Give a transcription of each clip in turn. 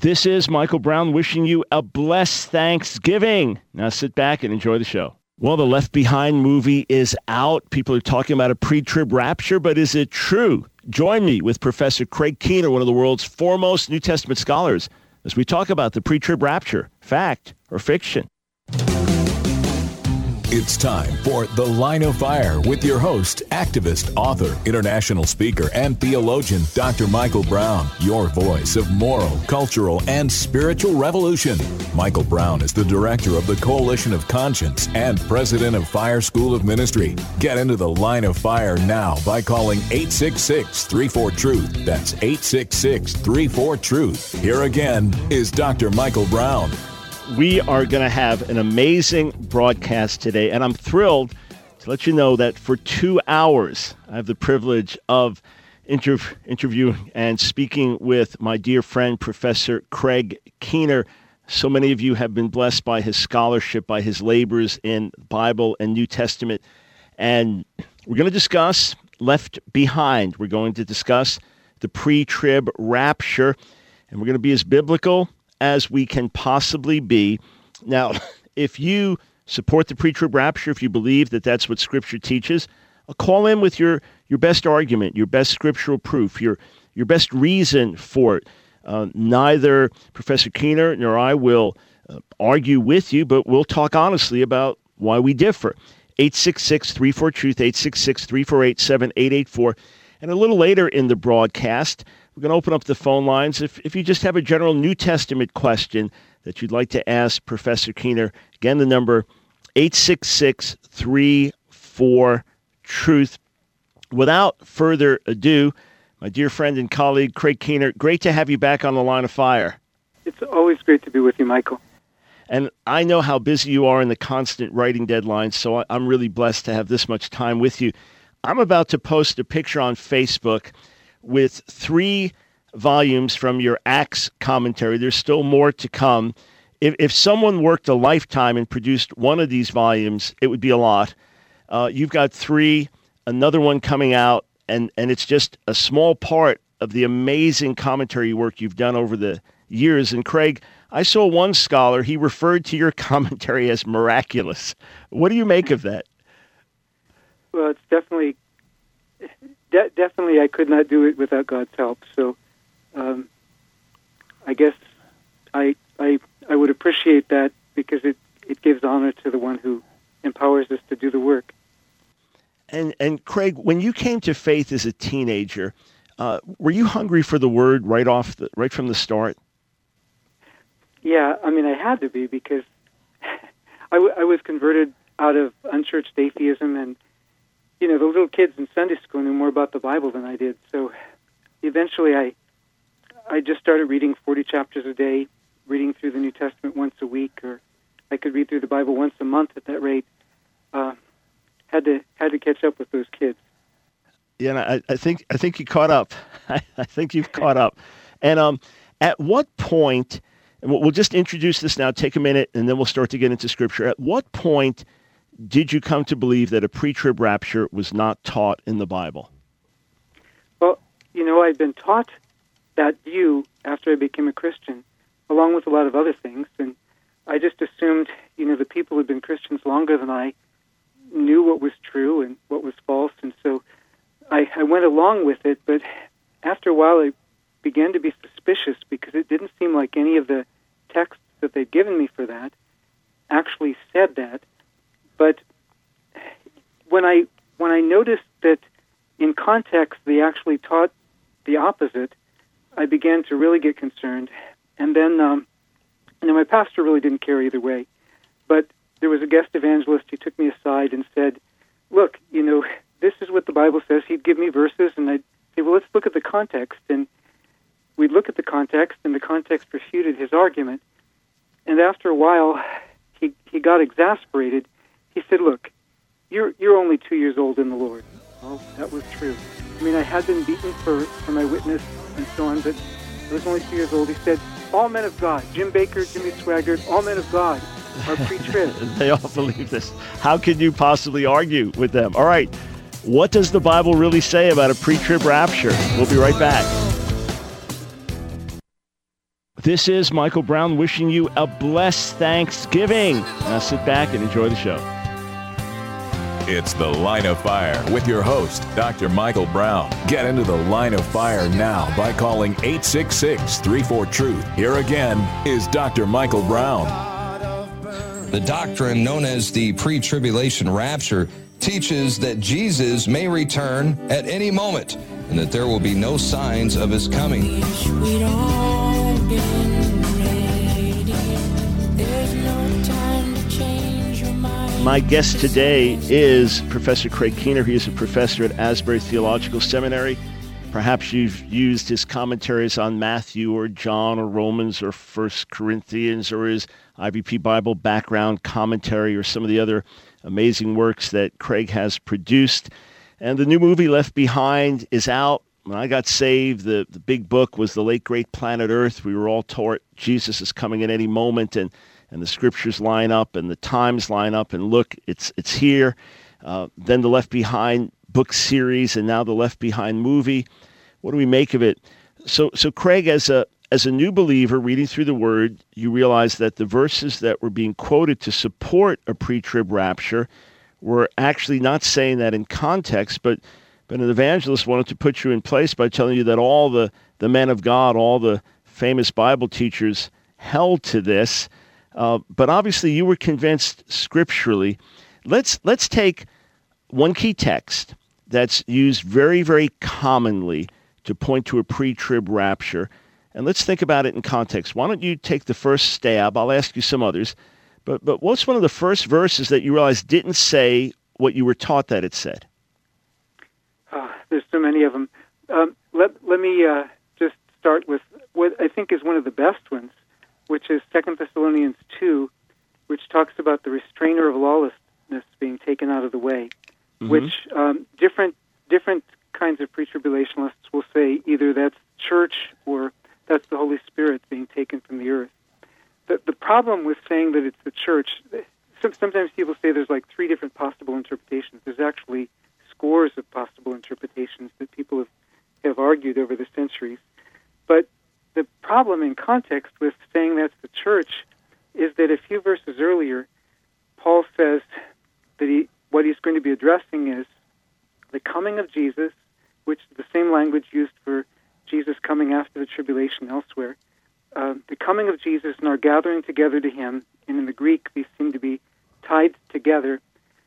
This is Michael Brown wishing you a blessed Thanksgiving. Now sit back and enjoy the show. Well, the Left Behind movie is out. People are talking about a pre-trib rapture, but is it true? Join me with Professor Craig Keener, one of the world's foremost New Testament scholars, as we talk about the pre-trib rapture, fact or fiction. It's time for The Line of Fire with your host, activist, author, international speaker, and theologian, Dr. Michael Brown, your voice of moral, cultural, and spiritual revolution. Michael Brown is the director of the Coalition of Conscience and president of Fire School of Ministry. Get into The Line of Fire now by calling 866-34-TRUTH. That's 866-34-TRUTH. Here again is Dr. Michael Brown. We are going to have an amazing broadcast today, and I'm thrilled to let you know that for 2 hours, I have the privilege of interviewing and speaking with my dear friend, Professor Craig Keener. So many of you have been blessed by his scholarship, by his labors in Bible and New Testament, and we're going to discuss Left Behind. We're going to discuss the pre-trib rapture, and we're going to be as biblical as we can possibly be. Now, if you support the pre-trib rapture, if you believe that that's what Scripture teaches, call in with your best argument, your best scriptural proof, your best reason for it. Neither Professor Keener nor I will argue with you, but we'll talk honestly about why we differ. 866-34-TRUTH, 866-348-7884. And a little later in the broadcast, we're going to open up the phone lines. If you just have a general New Testament question that you'd like to ask Professor Keener, again, the number 866-34-TRUTH. Without further ado, my dear friend and colleague, Craig Keener, great to have you back on the Line of Fire. It's always great to be with you, Michael. And I know how busy you are in the constant writing deadlines, so I'm really blessed to have this much time with you. I'm about to post a picture on Facebook with 3 volumes from your Acts commentary. There's still more to come. If someone worked a lifetime and produced one of these volumes, it would be a lot. You've got 3, another one coming out, and it's just a small part of the amazing commentary work you've done over the years. And Craig, I saw one scholar, he referred to your commentary as miraculous. What do you make of that? Well, it's definitely I could not do it without God's help. So I guess I would appreciate that because it gives honor to the one who empowers us to do the work. And Craig, when you came to faith as a teenager, were you hungry for the Word right from the start? Yeah, I mean, I had to be because I was converted out of unchurched atheism, and the little kids in Sunday school knew more about the Bible than I did. So eventually I just started reading 40 chapters a day, reading through the New Testament once a week, or I could read through the Bible once a month at that rate. Had to catch up with those kids. Yeah, I think you caught up. I think you've caught up. And at what point, and we'll just introduce this now, take a minute, and then we'll start to get into Scripture. At what point did you come to believe that a pre-trib rapture was not taught in the Bible? Well, I'd been taught that view after I became a Christian, along with a lot of other things, and I just assumed, the people who'd been Christians longer than I knew what was true and what was false, and so I went along with it, but after a while I began to be suspicious because it didn't seem like any of the texts that they'd given me for that actually said that. But when I noticed that in context they actually taught the opposite, I began to really get concerned. And then, my pastor really didn't care either way. But there was a guest evangelist who took me aside and said, look, this is what the Bible says. He'd give me verses, and I'd say, well, let's look at the context. And we'd look at the context, and the context refuted his argument. And after a while, he got exasperated. He said, look, you're only 2 years old in the Lord. Well, that was true. I mean, I had been beaten for my witness and so on, but I was only 2 years old. He said, all men of God, Jim Baker, Jimmy Swaggart, all men of God are pre-trib. They all believe this. How can you possibly argue with them? All right, what does the Bible really say about a pre-trib rapture? We'll be right back. This is Michael Brown wishing you a blessed Thanksgiving. Now sit back and enjoy the show. It's The Line of Fire with your host, Dr. Michael Brown. Get into the line of fire now by calling 866-34-TRUTH. Here again is Dr. Michael Brown. The doctrine known as the pre-tribulation rapture teaches that Jesus may return at any moment and that there will be no signs of his coming. My guest today is Professor Craig Keener. He is a professor at Asbury Theological Seminary. Perhaps you've used his commentaries on Matthew or John or Romans or 1 Corinthians or his IVP Bible background commentary or some of the other amazing works that Craig has produced. And the new movie Left Behind is out. When I got saved, the big book was The Late Great Planet Earth. We were all taught Jesus is coming at any moment, and the scriptures line up and the times line up, and look, it's here. Then the Left Behind book series, and now the Left Behind movie. What do we make of it? So Craig, as a new believer reading through the Word, you realize that the verses that were being quoted to support a pre-trib rapture were actually not saying that in context, but an evangelist wanted to put you in place by telling you that all the men of God, all the famous Bible teachers held to this. But obviously you were convinced scripturally. Let's take one key text that's used very, very commonly to point to a pre-trib rapture, and let's think about it in context. Why don't you take the first stab? I'll ask you some others. But what's one of the first verses that you realized didn't say what you were taught that it said? There's so many of them. Let me just start with what I think is one of the best ones, which is 2 Thessalonians 2, which talks about the restrainer of lawlessness being taken out of the way, which different kinds of pre-tribulationists will say either that's church or that's the Holy Spirit being taken from the earth. The problem with saying that it's the church, sometimes people say there's like three different possible interpretations. There's actually scores of possible interpretations that people have argued over the centuries. But the problem in context with saying that's the church is that a few verses earlier, Paul says that what he's going to be addressing is the coming of Jesus, which is the same language used for Jesus coming after the tribulation elsewhere. The coming of Jesus and our gathering together to him, and in the Greek these seem to be tied together.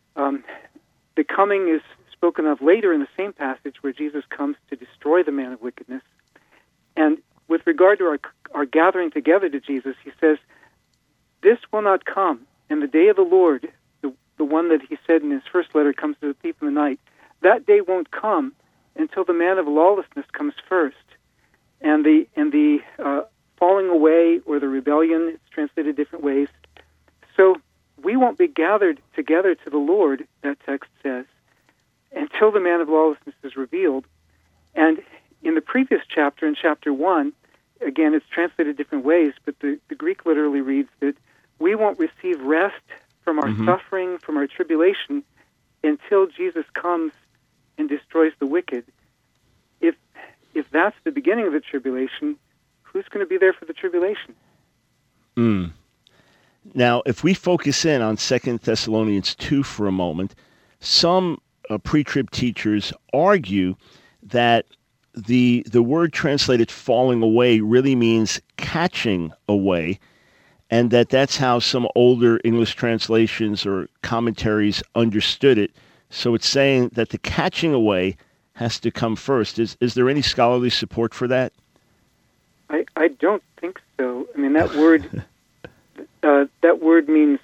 The coming is spoken of later in the same passage where Jesus comes to destroy the man of wickedness. And with regard to our gathering together to Jesus, he says, this will not come. And the day of the Lord, the one that he said in his first letter comes to the thief in the night, that day won't come until the man of lawlessness comes first. And the falling away or the rebellion, it's translated different ways. So we won't be gathered together to the Lord, that text says, until the man of lawlessness is revealed. And in the previous chapter, in chapter 1, again, it's translated different ways, but the Greek literally reads that we won't receive rest from our suffering, from our tribulation, until Jesus comes and destroys the wicked. If that's the beginning of the tribulation, who's going to be there for the tribulation? Now, if we focus in on 2 Thessalonians 2 for a moment, some pre-trib teachers argue that the word translated falling away really means catching away, and that's how some older English translations or commentaries understood it. So it's saying that the catching away has to come first. Is there any scholarly support for that? I don't think so. I mean, that word means,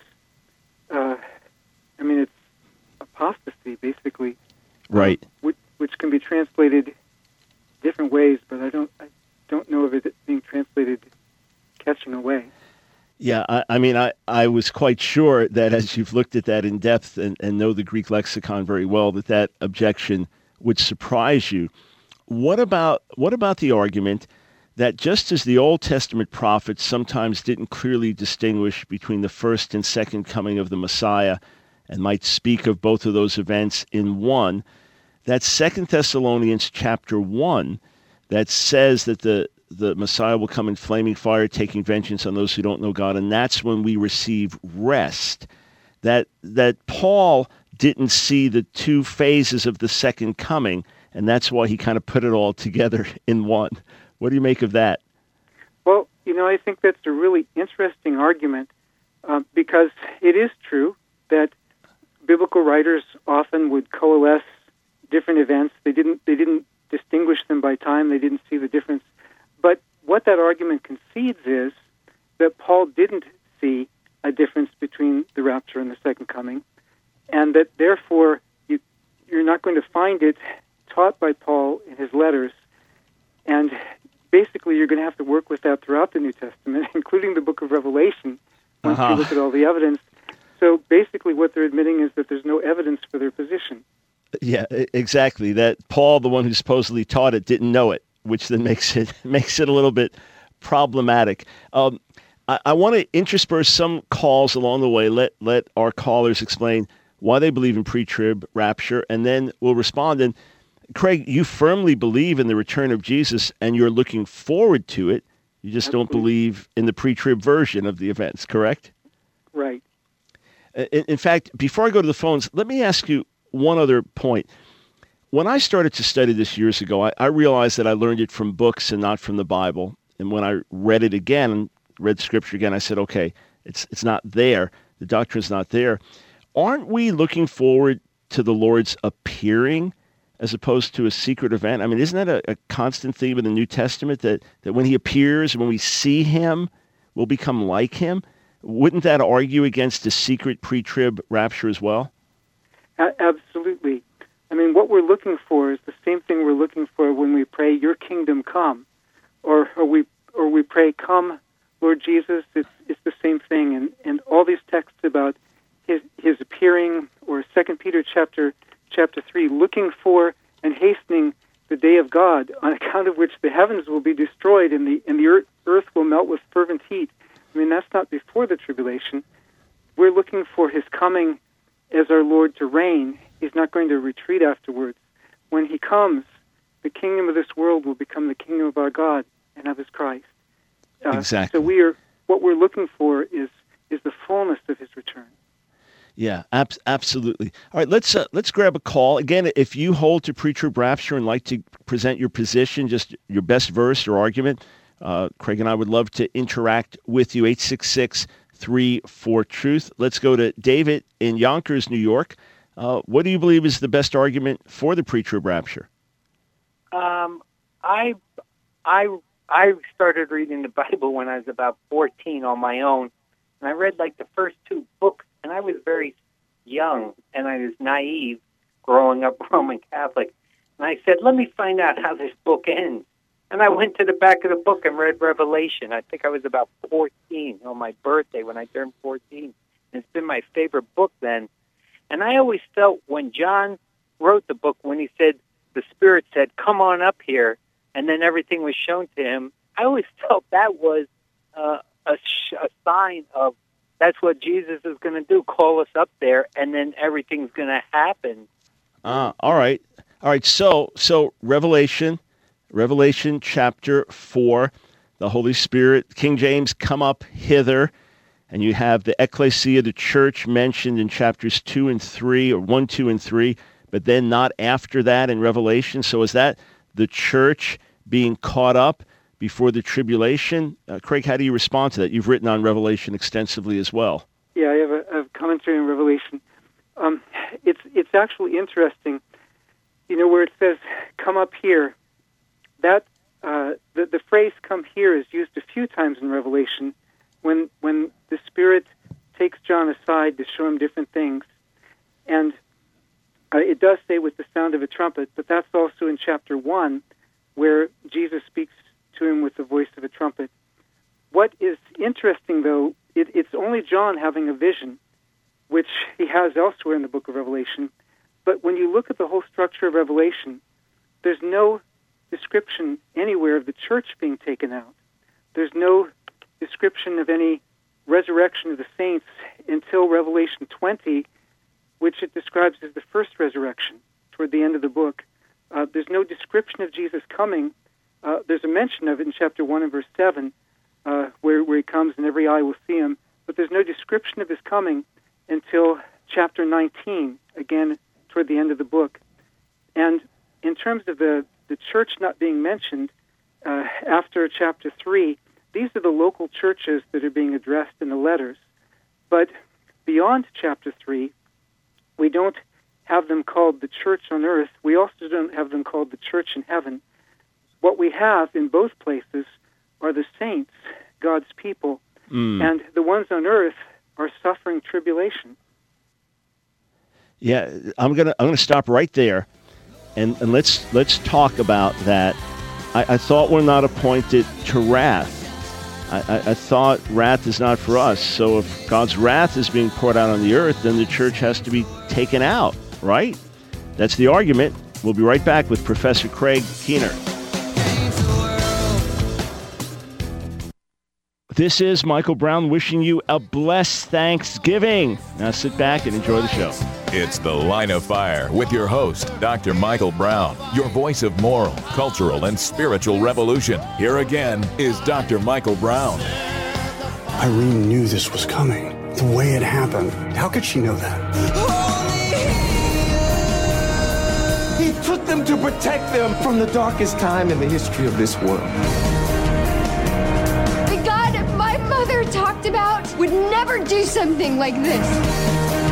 it's apostasy, basically. Right. Which can be translated different ways, but I don't know of it being translated catching away. Yeah, I was quite sure that as you've looked at that in depth and know the Greek lexicon very well, that objection would surprise you. What about the argument that just as the Old Testament prophets sometimes didn't clearly distinguish between the first and second coming of the Messiah and might speak of both of those events in one, that 2 Thessalonians chapter 1 that says that the the Messiah will come in flaming fire, taking vengeance on those who don't know God, and that's when we receive rest. That Paul didn't see the two phases of the second coming, and that's why he kind of put it all together in one. What do you make of that? Well, I think that's a really interesting argument because it is true that biblical writers often would coalesce different events. They didn't distinguish them by time. They didn't see the difference. But what that argument concedes is that Paul didn't see a difference between the rapture and the second coming, and that therefore you're not going to find it taught by Paul in his letters. And basically you're going to have to work with that throughout the New Testament, including the book of Revelation, once you look at all the evidence. So basically what they're admitting is that there's no evidence for their position. Yeah, exactly. That Paul, the one who supposedly taught it, didn't know it, which then makes it a little bit problematic. I want to intersperse some calls along the way. Let our callers explain why they believe in pre-trib rapture, and then we'll respond. And Craig, you firmly believe in the return of Jesus, and you're looking forward to it. You just don't believe in the pre-trib version of the events, correct? Right. In fact, before I go to the phones, let me ask you one other point. When I started to study this years ago, I realized that I learned it from books and not from the Bible. And when I read it again, read Scripture again, I said, okay, it's not there. The doctrine's not there. Aren't we looking forward to the Lord's appearing as opposed to a secret event? I mean, isn't that a constant theme in the New Testament, that when he appears, when we see him, we'll become like him? Wouldn't that argue against a secret pre-trib rapture as well? Absolutely. I mean, what we're looking for is the same thing we're looking for when we pray, "Your kingdom come," or we pray, "Come, Lord Jesus." It's the same thing, and all these texts about his appearing, or 2 Peter chapter 3, looking for and hastening the day of God, on account of which the heavens will be destroyed and the earth will melt with fervent heat. I mean, that's not before the tribulation. We're looking for his coming as our Lord to reign. He's not going to retreat afterwards. When he comes, the kingdom of this world will become the kingdom of our God and of his Christ. Exactly. So what we're looking for is the fullness of his return. Yeah, absolutely. All right, let's grab a call. Again, if you hold to pre-trib rapture and like to present your position, just your best verse or argument, Craig and I would love to interact with you. 866-34-TRUTH. Let's go to David in Yonkers, New York. What do you believe is the best argument for the pre-trib rapture? I started reading the Bible when I was about 14 on my own, and I read like the first two books, and I was very young, and I was naive growing up Roman Catholic. And I said, let me find out how this book ends. And I went to the back of the book and read Revelation. I think I was about 14 on my birthday when I turned 14. And it's been my favorite book then. And I always felt when John wrote the book, when he said, the Spirit said, come on up here, and then everything was shown to him, I always felt that was a sign of that's what Jesus is going to do, call us up there, and then everything's going to happen. All right. So Revelation chapter 4, the Holy Spirit, King James, come up hither, and you have the ecclesia, the church, mentioned in chapters 2 and 3, or 1, 2, and 3, but then not after that in Revelation. So is that the church being caught up before the tribulation? Craig, how do you respond to that? You've written on Revelation extensively as well. Yeah, I have a commentary on Revelation. It's actually interesting, where it says, come up here. That the phrase "come here" is used a few times in Revelation when the Spirit takes John aside to show him different things, and it does say with the sound of a trumpet, but that's also in chapter 1 where Jesus speaks to him with the voice of a trumpet. What is interesting, though, it's only John having a vision, which he has elsewhere in the book of Revelation, but when you look at the whole structure of Revelation, there's no description anywhere of the church being taken out. There's no description of any resurrection of the saints until Revelation 20, which it describes as the first resurrection toward the end of the book. There's no description of Jesus coming there's a mention of it in chapter 1 and verse 7, where he comes and every eye will see him. But there's no description of his coming until chapter 19, again, toward the end of the book. And in terms of the church not being mentioned, after chapter 3, these are the local churches that are being addressed in the letters. But beyond chapter 3, we don't have them called the church on earth. We also don't have them called the church in heaven. What we have in both places are the saints, God's people, and the ones on earth are suffering tribulation. Yeah, I'm gonna stop right there, and let's talk about that. I thought we're not appointed to wrath. I thought wrath is not for us. So if God's wrath is being poured out on the earth, then the church has to be taken out, right? That's the argument. We'll be right back with Professor Craig Keener. This is Michael Brown wishing you a blessed Thanksgiving. Now sit back and enjoy the show. It's The Line of Fire with your host, Dr. Michael Brown, your voice of moral, cultural, and spiritual revolution. Here again is Dr. Michael Brown. Irene knew this was coming, the way it happened. How could she know that? He took them to protect them from the darkest time in the history of this world. The God my mother talked about would never do something like this.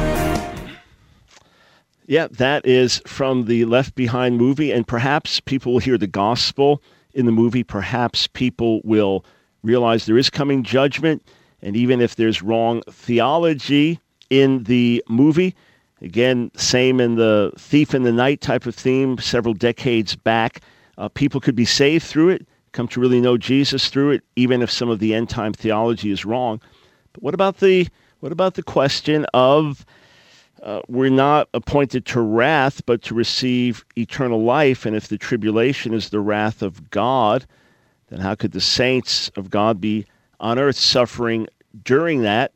Yeah, that is from the Left Behind movie, and perhaps people will hear the gospel in the movie. Perhaps people will realize there is coming judgment, and even if there's wrong theology in the movie, again, same in the Thief in the Night type of theme several decades back, people could be saved through it, come to really know Jesus through it, even if some of the end-time theology is wrong. But what about the question of we're not appointed to wrath, but to receive eternal life. And if the tribulation is the wrath of God, then how could the saints of God be on earth suffering during that?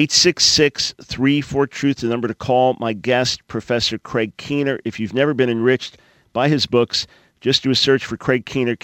866-34-TRUTH, the number to call. My guest, Professor Craig Keener. If you've never been enriched by his books, just do a search for Craig Keener,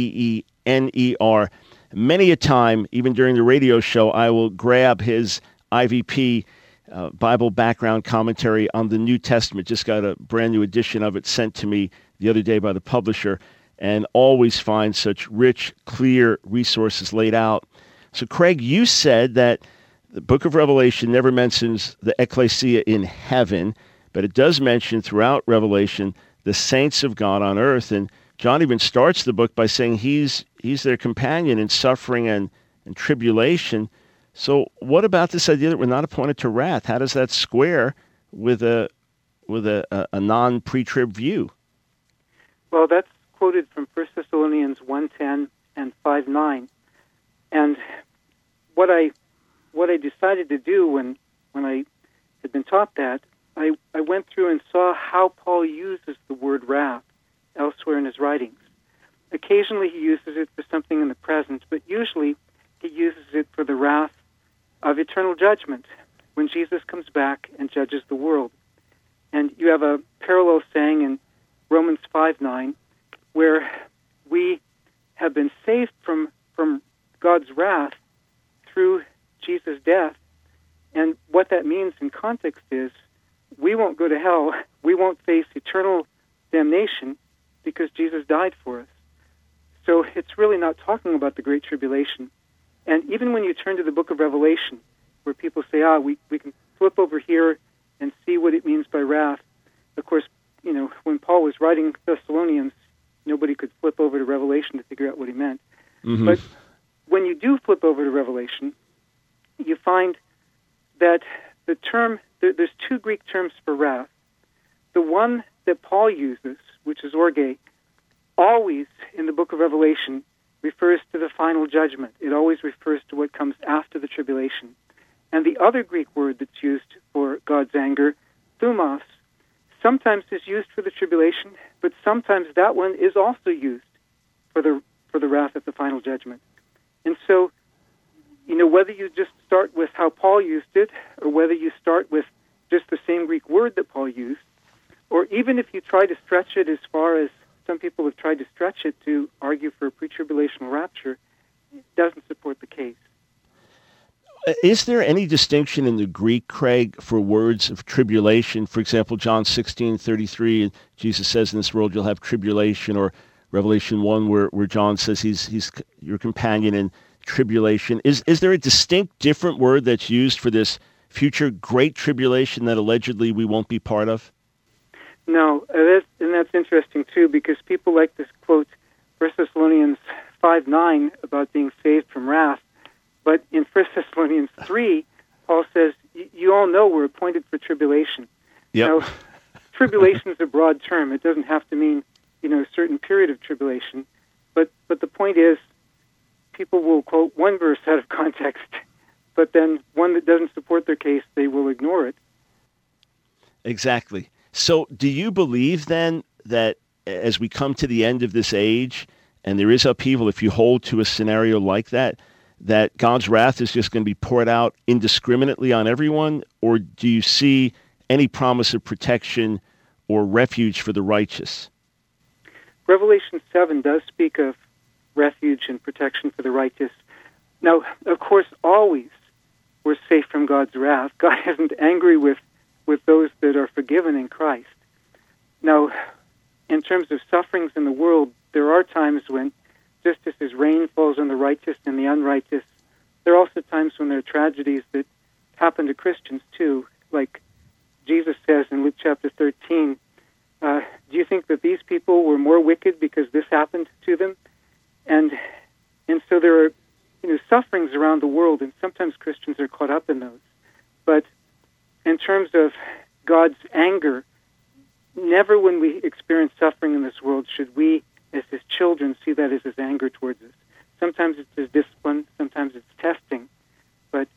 Keener. Many a time, even during the radio show, I will grab his IVP Bible background commentary on the New Testament. Just got a brand new edition of it sent to me the other day by the publisher, and always find such rich, clear resources laid out. So, Craig, you said that the book of Revelation never mentions the ecclesia in heaven, but it does mention throughout Revelation the saints of God on earth. And John even starts the book by saying he's their companion in suffering and tribulation. So what about this idea that we're not appointed to wrath? How does that square with a non-pre-trib view? Well, that's quoted from 1 Thessalonians 1:10 and 5:9. And what I decided to do when I had been taught that, I went through and saw how Paul uses the word wrath elsewhere in his writings. Occasionally he uses it for something in the present, but usually he uses it for the wrath of eternal judgment when Jesus comes back and judges the world. And you have a parallel saying in Romans 5:9, where we have been saved from God's wrath through Jesus' death. And what that means in context is we won't go to hell, we won't face eternal damnation because Jesus died for us. So it's really not talking about the Great Tribulation. And even when you turn to the book of Revelation, where people say, we can flip over here and see what it means by wrath. Of course, when Paul was writing Thessalonians, nobody could flip over to Revelation to figure out what he meant. Mm-hmm. But when you do flip over to Revelation, you find that the term, there's two Greek terms for wrath. The one that Paul uses, which is orge, always in the book of Revelation refers to the final judgment. It always refers to what comes after the tribulation. And the other Greek word that's used for God's anger, thumos, sometimes is used for the tribulation, but sometimes that one is also used for the wrath at the final judgment. And so, whether you just start with how Paul used it, or whether you start with just the same Greek word that Paul used, or even if you try to stretch it as far as some people have tried to stretch it to argue for a pre-tribulational rapture. It doesn't support the case. Is there any distinction in the Greek, Craig, for words of tribulation? For example, John 16:33, Jesus says, in this world you'll have tribulation, or Revelation 1, where John says he's your companion in tribulation. Is there a distinct, different word that's used for this future great tribulation that allegedly we won't be part of? No, that's interesting, too, because people like to quote 1 Thessalonians 5:9 about being saved from wrath. But in 1 Thessalonians 3, Paul says, you all know we're appointed for tribulation. Yep. Now, tribulation is a broad term. It doesn't have to mean, a certain period of tribulation. But the point is, people will quote one verse out of context, but then one that doesn't support their case, they will ignore it. Exactly. So do you believe then that as we come to the end of this age, and there is upheaval, if you hold to a scenario like that God's wrath is just going to be poured out indiscriminately on everyone? Or do you see any promise of protection or refuge for the righteous? Revelation 7 does speak of refuge and protection for the righteous. Now, of course, always we're safe from God's wrath. God isn't angry with those that are forgiven in Christ. Now, in terms of sufferings in the world, there are times when, just as rain falls on the righteous and the unrighteous, there are also times when there are tragedies that happen to Christians too. Like Jesus says in Luke chapter 13, do you think that these people were more wicked because this happened to them? And so there are sufferings around the world, and sometimes Christians are caught up in those. But in terms of God's anger, never when we experience suffering in this world should we, as his children, see that as his anger towards us. Sometimes it's his discipline, sometimes it's testing, but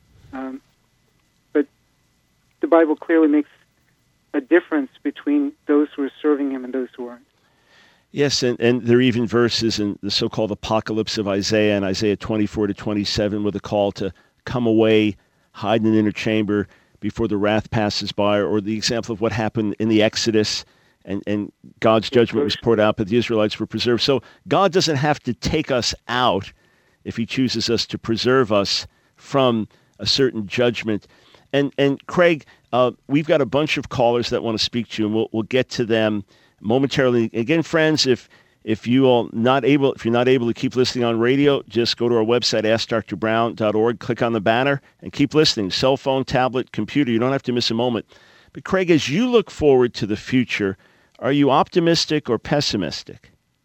the Bible clearly makes a difference between those who are serving him and those who aren't. Yes, and there are even verses in the so-called apocalypse of Isaiah, in Isaiah 24-27, with a call to come away, hide in an inner chamber before the wrath passes by, or the example of what happened in the Exodus, and God's judgment was poured out, but the Israelites were preserved. So God doesn't have to take us out if he chooses us to preserve us from a certain judgment. And Craig, we've got a bunch of callers that want to speak to you, and we'll get to them momentarily. Again, friends, if you're not able to keep listening on radio, just go to our website, AskDrBrown.org, click on the banner, and keep listening. Cell phone, tablet, computer, you don't have to miss a moment. But Craig, as you look forward to the future, are you optimistic or pessimistic?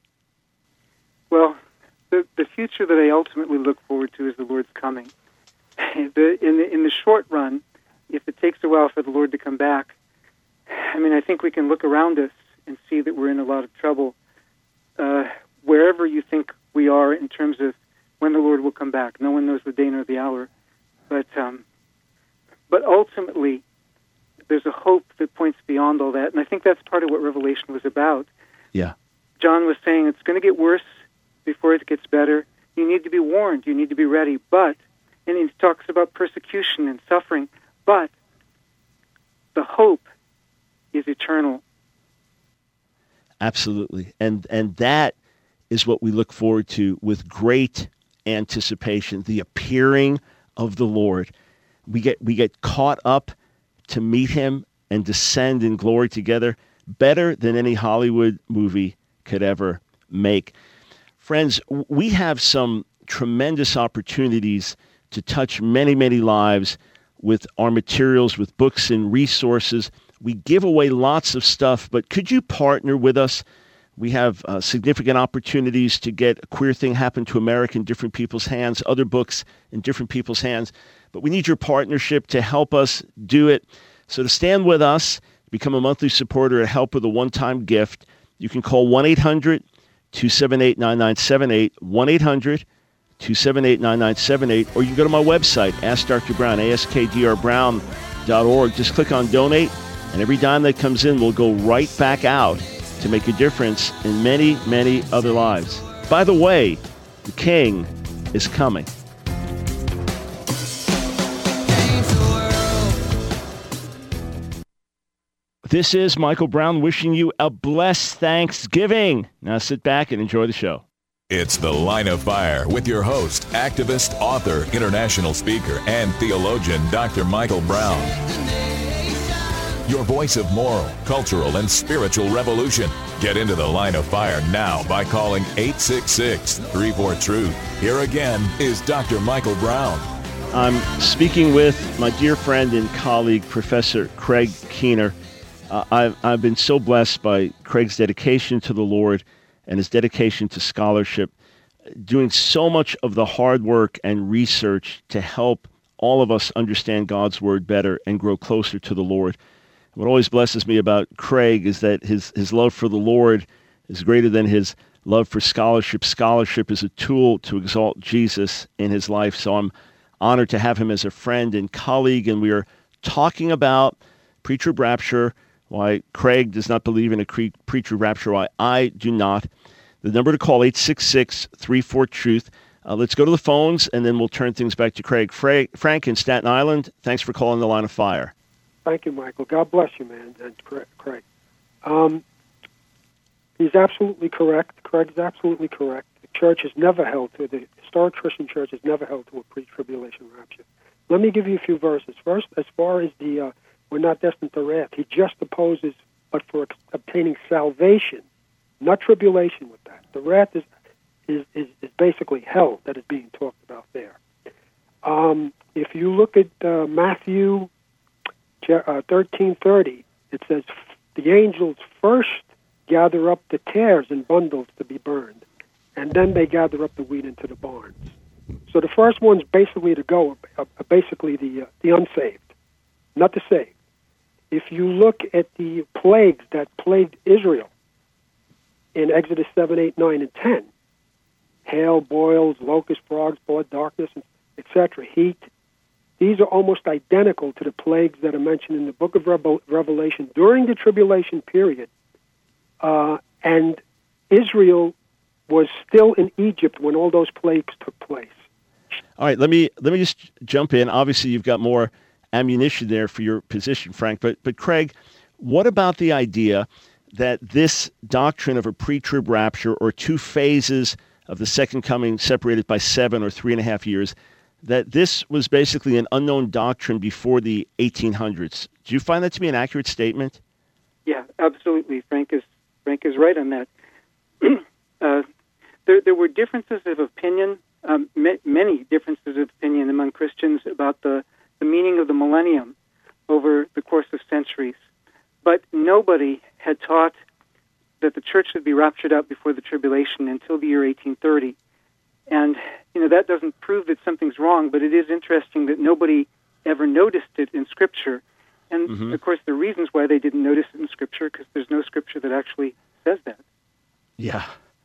Well, the future that I ultimately look forward to is the Lord's coming. In the short run, if it takes a while for the Lord to come back, I think we can look around us and see that we're in a lot of trouble. Wherever you think we are in terms of when the Lord will come back, no one knows the day nor the hour. But ultimately, there's a hope that points beyond all that, and I think that's part of what Revelation was about. Yeah. John was saying it's going to get worse before it gets better. You need to be warned. You need to be ready. And he talks about persecution and suffering, but the hope is eternal. Absolutely. And that is what we look forward to with great anticipation, the appearing of the Lord. We get caught up to meet him and descend in glory together, better than any Hollywood movie could ever make. Friends, we have some tremendous opportunities to touch many, many lives with our materials, with books and resources. We give away lots of stuff, but could you partner with us? We have significant opportunities to get A Queer Thing Happened to America in different people's hands, other books in different people's hands. But we need your partnership to help us do it. So to stand with us, become a monthly supporter, or help with a one-time gift, you can call 1-800-278-9978, 1-800-278-9978, or you can go to my website, Ask Dr. Brown, AskDrBrown.org. Just click on Donate, and every dime that comes in will go right back out to make a difference in many, many other lives. By the way, the King is coming. This is Michael Brown wishing you a blessed Thanksgiving. Now sit back and enjoy the show. It's The Line of Fire with your host, activist, author, international speaker, and theologian, Dr. Michael Brown. Your voice of moral, cultural, and spiritual revolution. Get into The Line of Fire now by calling 866-34-TRUTH. Here again is Dr. Michael Brown. I'm speaking with my dear friend and colleague, Professor Craig Keener. I've been so blessed by Craig's dedication to the Lord and his dedication to scholarship, doing so much of the hard work and research to help all of us understand God's Word better and grow closer to the Lord. What always blesses me about Craig is that his love for the Lord is greater than his love for scholarship. Scholarship is a tool to exalt Jesus in his life. So I'm honored to have him as a friend and colleague, and we are talking about pre-trib rapture, why Craig does not believe in a pre-trib rapture, why I do not. The number to call, 866-34-TRUTH. Let's go to the phones, and then we'll turn things back to Craig. Frank in Staten Island, thanks for calling The Line of Fire. Thank you, Michael. God bless you, man, and Craig. He's absolutely correct. Craig's absolutely correct. The church has never held to, the historic Christian church has never held to a pre-tribulation rapture. Let me give you a few verses. First, as far as the we're not destined to wrath, he just opposes, but for obtaining salvation, not tribulation with that. The wrath is basically hell that is being talked about there. If you look at Matthew 13:30, it says, the angels first gather up the tares in bundles to be burned, and then they gather up the wheat into the barns. So the first ones basically to go are basically the unsaved, not the saved. If you look at the plagues that plagued Israel in Exodus 7, 8, 9, and 10, hail, boils, locusts, frogs, blood, darkness, etc., heat, these are almost identical to the plagues that are mentioned in the book of Revelation during the tribulation period. And Israel was still in Egypt when all those plagues took place. All right, let me just jump in. Obviously, you've got more ammunition there for your position, Frank. But Craig, what about the idea that this doctrine of a pre-trib rapture, or two phases of the second coming separated by 7 or 3.5 years, that this was basically an unknown doctrine before the 1800s? Do you find that to be an accurate statement? Yeah, absolutely. Frank is right on that. There were differences of opinion, many differences of opinion among Christians about the meaning of the millennium over the course of centuries. But nobody had taught that the church would be raptured out before the tribulation until the year 1830. And, that doesn't prove that something's wrong, but it is interesting that nobody ever noticed it in Scripture. And, of course, the reasons why they didn't notice it in Scripture, because there's no Scripture that actually says that. Yeah.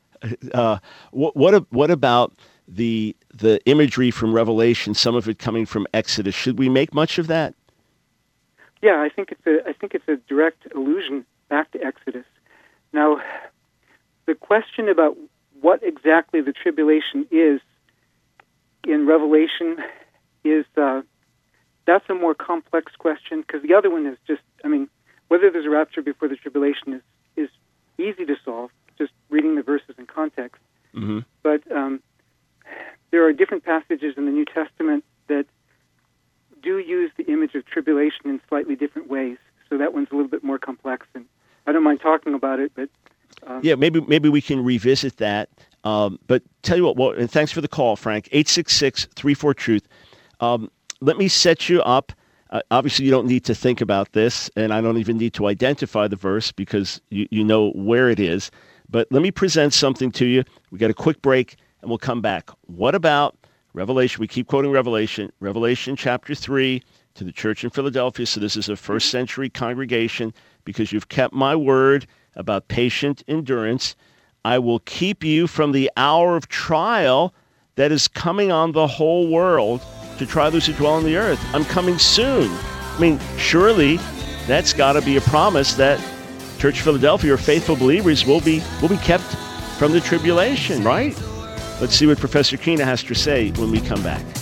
What about the imagery from Revelation, some of it coming from Exodus? Should we make much of that? Yeah, I think it's a direct allusion back to Exodus. Now, the question about what exactly the tribulation is in Revelation is that's a more complex question, because the other one is just, whether there's a rapture before the tribulation is easy to solve, just reading the verses in context. Mm-hmm. But there are different passages in the New Testament that do use the image of tribulation in slightly different ways. So that one's a little bit more complex, and I don't mind talking about it. But yeah, maybe we can revisit that. But tell you what, and thanks for the call, Frank. 866-34-TRUTH. Let me set you up. Obviously, you don't need to think about this, and I don't even need to identify the verse because you know where it is. But let me present something to you. We got a quick break, and we'll come back. What about Revelation? We keep quoting Revelation. Revelation chapter 3 to the church in Philadelphia. So this is a first century congregation. Because you've kept my word about patient endurance, I will keep you from the hour of trial that is coming on the whole world to try those who dwell on the earth. I'm coming soon. Surely that's got to be a promise that Church of Philadelphia, or faithful believers, will be kept from the tribulation, right? Let's see what Professor Keener has to say when we come back.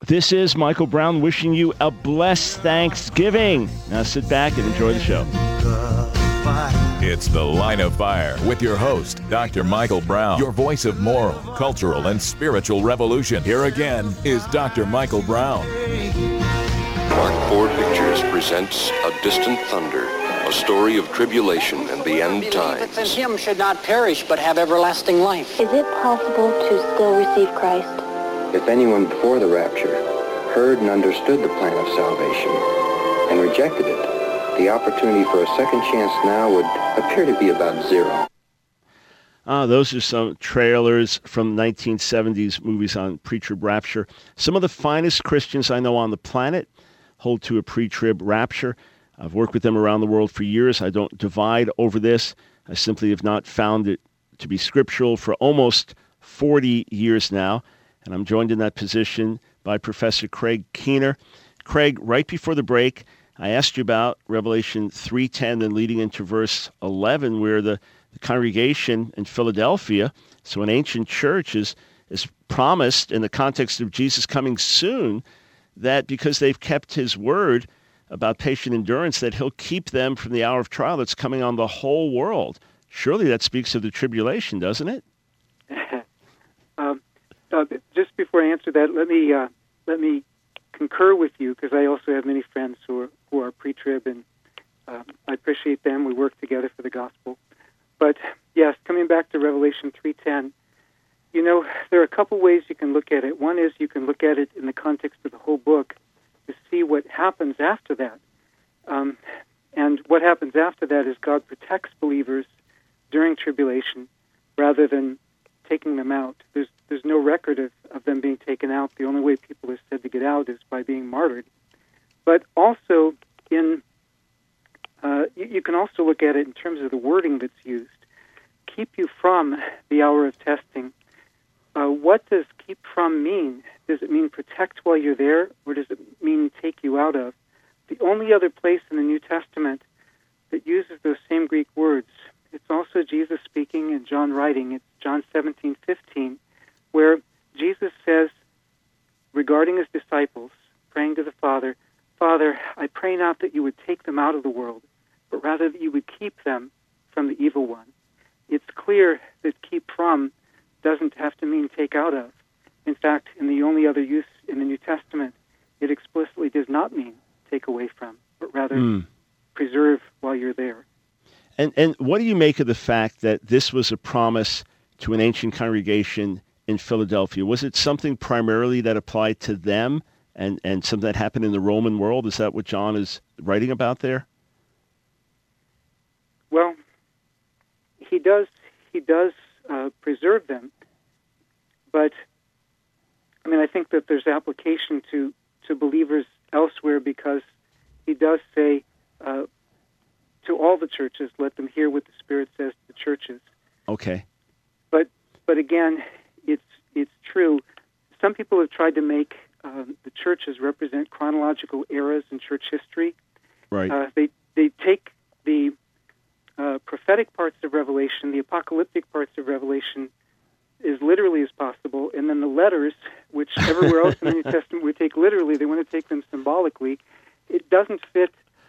This is Michael Brown wishing you a blessed Thanksgiving. Now sit back and enjoy the show. It's The Line of Fire with your host, Dr. Michael Brown, your voice of moral, cultural, and spiritual revolution. Here again is Dr. Michael Brown. Mark 4 Pictures presents A Distant Thunder, a story of tribulation and the end times. That him should not perish but have everlasting life. Is it possible to still receive Christ? If anyone before the rapture heard and understood the plan of salvation and rejected it, the opportunity for a second chance now would appear to be about zero. Those are some trailers from 1970s movies on pre-trib rapture. Some of the finest Christians I know on the planet hold to a pre-trib rapture. I've worked with them around the world for years. I don't divide over this. I simply have not found it to be scriptural for almost 40 years now. And I'm joined in that position by Professor Craig Keener. Craig, right before the break, I asked you about Revelation 3:10 and leading into verse 11, where the congregation in Philadelphia, so an ancient church, is promised in the context of Jesus coming soon, that because they've kept his word about patient endurance, that he'll keep them from the hour of trial that's coming on the whole world. Surely that speaks of the tribulation, doesn't it? Just before I answer that, let me concur with you, because I also have many friends who are pre-trib, and I appreciate them. We work together for the gospel. But yes, coming back to Revelation 3:10, there are a couple ways you can look at it. One is you can look at it in the context of the whole book to see what happens after that. And what happens after that is God protects believers during tribulation rather than taking them out. There's no record of them being taken out. The only way people are said to get out is by being martyred. But also, you can also look at it in terms of the wording that's used. Keep you from the hour of testing. What does keep from mean? Does it mean protect while you're there, or does it mean take you out of? The only other place in the New Testament that uses those same Greek words, it's also Jesus speaking and John writing. It's John 17:15, where Jesus says, regarding his disciples, praying to the Father, Father, I pray not that you would take them out of the world, but rather that you would keep them from the evil one. It's clear that keep from doesn't have to mean take out of. In fact, in the only other use in the New Testament, it explicitly does not mean take away from, but rather preserve while you're there. And what do you make of the fact that this was a promise to an ancient congregation in Philadelphia? Was it something primarily that applied to them and something that happened in the Roman world? Is that what John is writing about there? Well, he does preserve them, but I think that there's application to believers elsewhere, because he does say to all the churches, let them hear what the Spirit says to the churches. Okay. But again, it's true. Some people have tried to make the churches represent chronological eras in church history. Right. They take the prophetic parts of Revelation, the apocalyptic parts of Revelation, as literally as possible, and then the letters, which everywhere else in the New Testament we take literally, they want to take them symbolically. It doesn't fit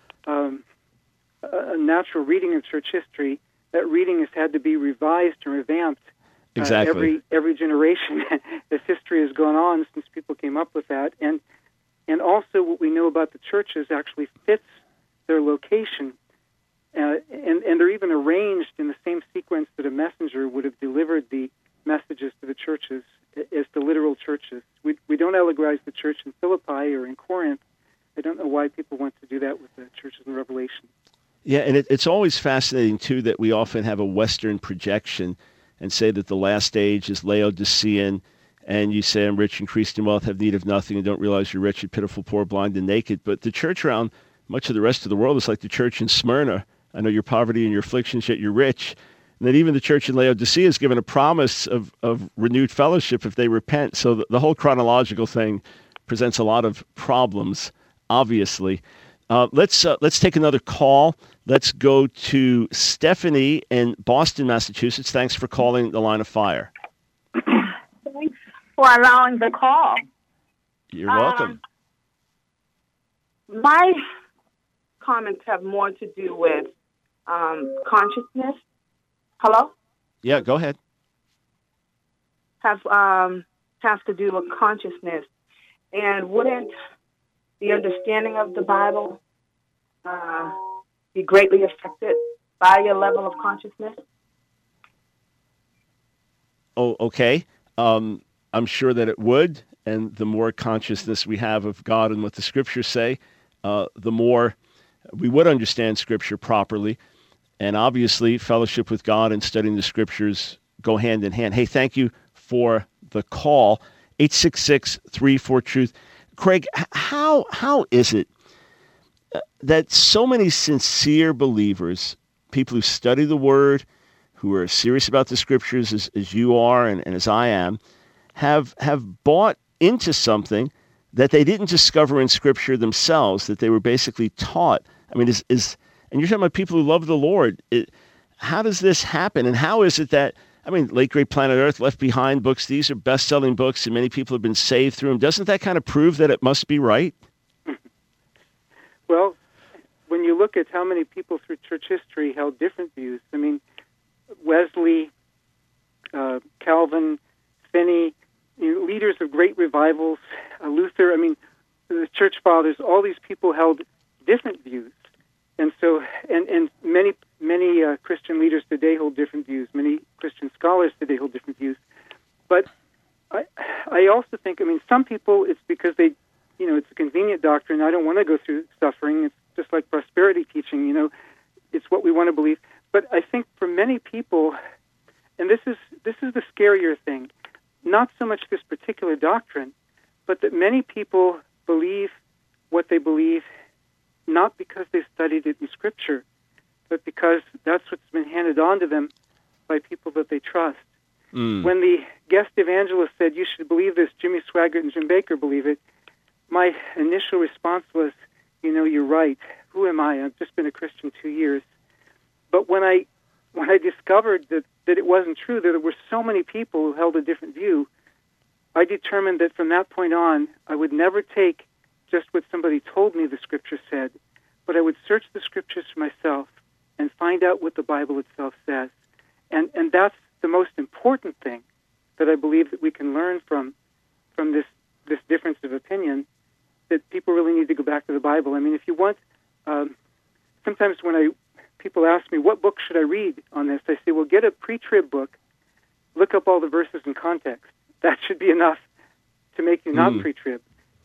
a natural reading of church history. That reading has had to be revised and revamped every generation as history has gone on since people came up with that. And also what we know about the churches actually fits their location. And they're even arranged in the same sequence that a messenger would have delivered the messages to the churches as the literal churches. We don't allegorize the church in Philippi or in Corinth. I don't know why people want to do that with the churches in Revelation. Yeah, and it's always fascinating, too, that we often have a Western projection and say that the last age is Laodicean, and you say, I'm rich, increased in wealth, have need of nothing, and don't realize you're wretched, pitiful, poor, blind, and naked. But the church around much of the rest of the world is like the church in Smyrna. I know your poverty and your afflictions, yet you're rich. And then even the church in Laodicea is given a promise of renewed fellowship if they repent. So the whole chronological thing presents a lot of problems, obviously. Let's take another call. Let's go to Stephanie in Boston, Massachusetts. Thanks for calling the Line of Fire. Thanks for allowing the call. You're welcome. My comments have more to do with consciousness. Hello? Yeah, go ahead. Has to do with consciousness. And wouldn't the understanding of the Bible be greatly affected by your level of consciousness? Oh, okay. I'm sure that it would. And the more consciousness we have of God and what the Scriptures say, the more we would understand Scripture properly. And obviously, fellowship with God and studying the Scriptures go hand in hand. Hey, thank you for the call. 866-34-TRUTH. Craig, how is it that so many sincere believers, people who study the Word, who are serious about the Scriptures as you are and as I am, have bought into something that they didn't discover in Scripture themselves, that they were basically taught? I mean, and you're talking about people who love the Lord. How does this happen? And how is it that, I mean, Late Great Planet Earth, Left Behind books, these are best-selling books, and many people have been saved through them. Doesn't that kind of prove that it must be right? Well, when you look at how many people through church history held different views, I mean, Wesley, Calvin, Finney, leaders of great revivals, Luther, I mean, the church fathers, all these people held different views. And so, and many Christian leaders today hold different views. Many Christian scholars today hold different views. But I also think, I mean, some people, it's because they, it's a convenient doctrine. I don't want to go through suffering. It's just like prosperity teaching, it's what we want to believe. But I think for many people, and this is the scarier thing, not so much this particular doctrine, but that many people believe what they believe not because they studied it in Scripture, but because that's what's been handed on to them by people that they trust. When the guest evangelist said, you should believe this, Jimmy Swaggart and Jim Bakker believe it, my initial response was, you're right. Who am I? I've just been a Christian 2 years. But when I discovered that it wasn't true, that there were so many people who held a different view, I determined that from that point on, I would never take just what somebody told me the Scripture said, but I would search the Scriptures for myself and find out what the Bible itself says. And that's the most important thing that I believe that we can learn from this difference of opinion, that people really need to go back to the Bible. I mean, if you want, sometimes when people ask me, what book should I read on this, I say, well, get a pre-trib book, look up all the verses in context. That should be enough to make you not pre-trib.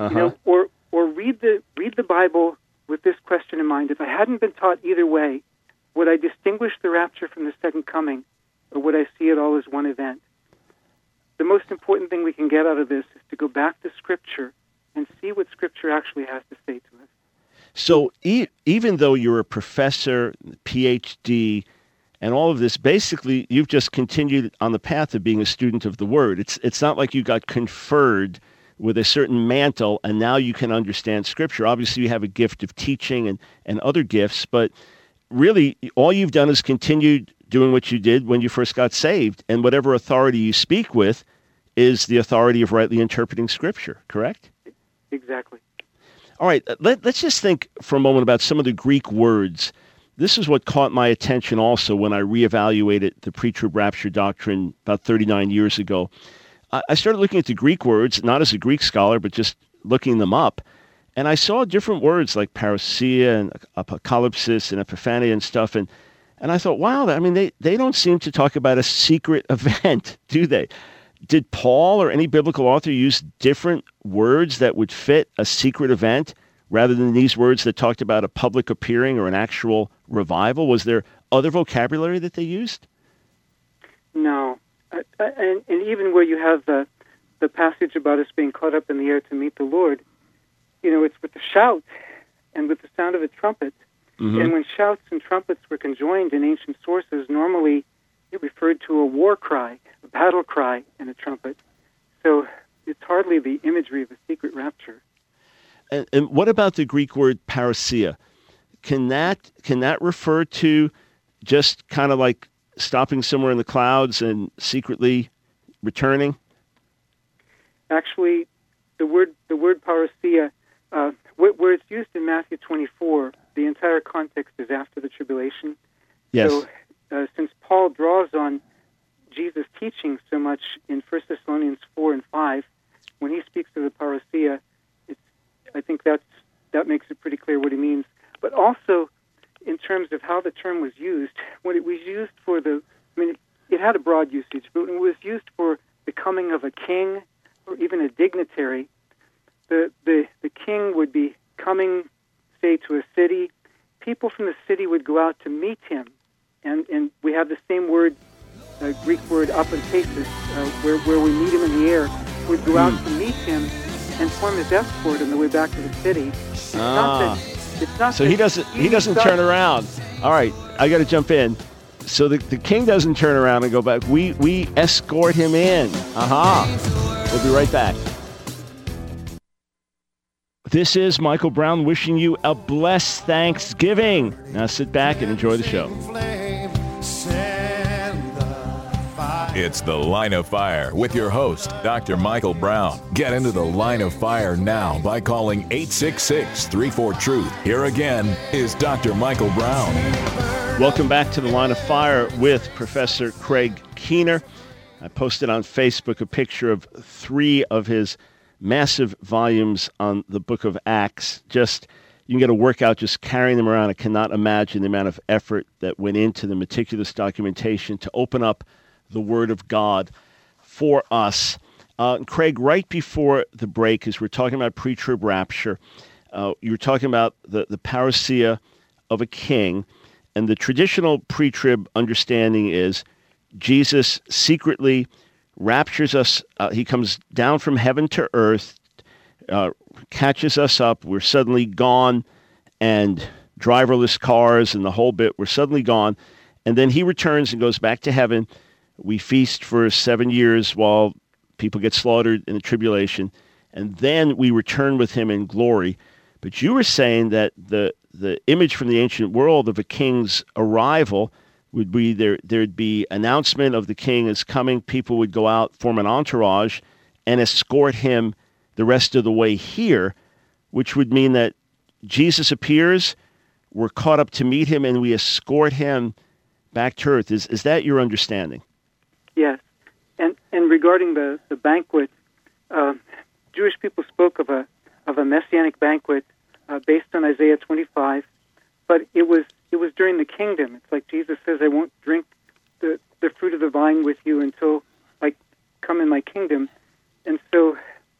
Or read the Bible with this question in mind. If I hadn't been taught either way, would I distinguish the rapture from the second coming, or would I see it all as one event? The most important thing we can get out of this is to go back to Scripture and see what Scripture actually has to say to us. So even though you're a professor, PhD, and all of this, basically you've just continued on the path of being a student of the Word. It's not like you got conferred with a certain mantle, and now you can understand Scripture. Obviously, you have a gift of teaching and other gifts, but really, all you've done is continued doing what you did when you first got saved, and whatever authority you speak with is the authority of rightly interpreting Scripture, correct? Exactly. All right, let's just think for a moment about some of the Greek words. This is what caught my attention also when I reevaluated the pre-trib rapture doctrine about 39 years ago. I started looking at the Greek words, not as a Greek scholar, but just looking them up. And I saw different words like parousia and apocalypsis and epiphania and stuff. And I thought, wow, I mean, they don't seem to talk about a secret event, do they? Did Paul or any biblical author use different words that would fit a secret event rather than these words that talked about a public appearing or an actual revival? Was there other vocabulary that they used? No. And even where you have the passage about us being caught up in the air to meet the Lord, it's with the shout and with the sound of a trumpet. Mm-hmm. And when shouts and trumpets were conjoined in ancient sources, normally it referred to a war cry, a battle cry, and a trumpet. So it's hardly the imagery of a secret rapture. And what about the Greek word parousia? Can that refer to just kind of like stopping somewhere in the clouds and secretly returning? Actually, the word parousia, where it's used in Matthew 24, the entire context is after the tribulation. Yes. So since Paul draws on Jesus' teaching so much in 1 Thessalonians 4 and 5, when he speaks of the parousia, I think that makes it pretty clear what he means. But also, in terms of how the term was used, when it was used for it had a broad usage, but when it was used for the coming of a king or even a dignitary, the king would be coming, say, to a city. People from the city would go out to meet him, and we have the same word, Greek word apotheosis, where we meet him in the air. Would go out to meet him and form his escort on the way back to the city. It's not so he doesn't turn around. All right, I got to jump in. So the king doesn't turn around and go back. We escort him in. We'll be right back. This is Michael Brown wishing you a blessed Thanksgiving. Now sit back and enjoy the show. It's The Line of Fire with your host, Dr. Michael Brown. Get into the Line of Fire now by calling 866-34-TRUTH. Here again is Dr. Michael Brown. Welcome back to The Line of Fire with Professor Craig Keener. I posted on Facebook a picture of 3 of his massive volumes on the book of Acts. You can get a workout just carrying them around. I cannot imagine the amount of effort that went into the meticulous documentation to open up the Word of God for us. Craig, right before the break, as we're talking about pre-trib rapture, you were talking about the parousia of a king, and the traditional pre-trib understanding is Jesus secretly raptures us. He comes down from heaven to earth, catches us up. We're suddenly gone, and driverless cars and the whole bit, we're suddenly gone. And then he returns and goes back to heaven. We feast for 7 years while people get slaughtered in the tribulation, and then we return with him in glory. But you were saying that the image from the ancient world of a king's arrival would be there'd be announcement of the king is coming. People would go out, form an entourage, and escort him the rest of the way here, which would mean that Jesus appears, we're caught up to meet him, and we escort him back to earth. Is that your understanding? Yes, and regarding the banquet, Jewish people spoke of a messianic banquet based on Isaiah 25, but it was during the kingdom. It's like Jesus says, "I won't drink the fruit of the vine with you until I come in my kingdom," and so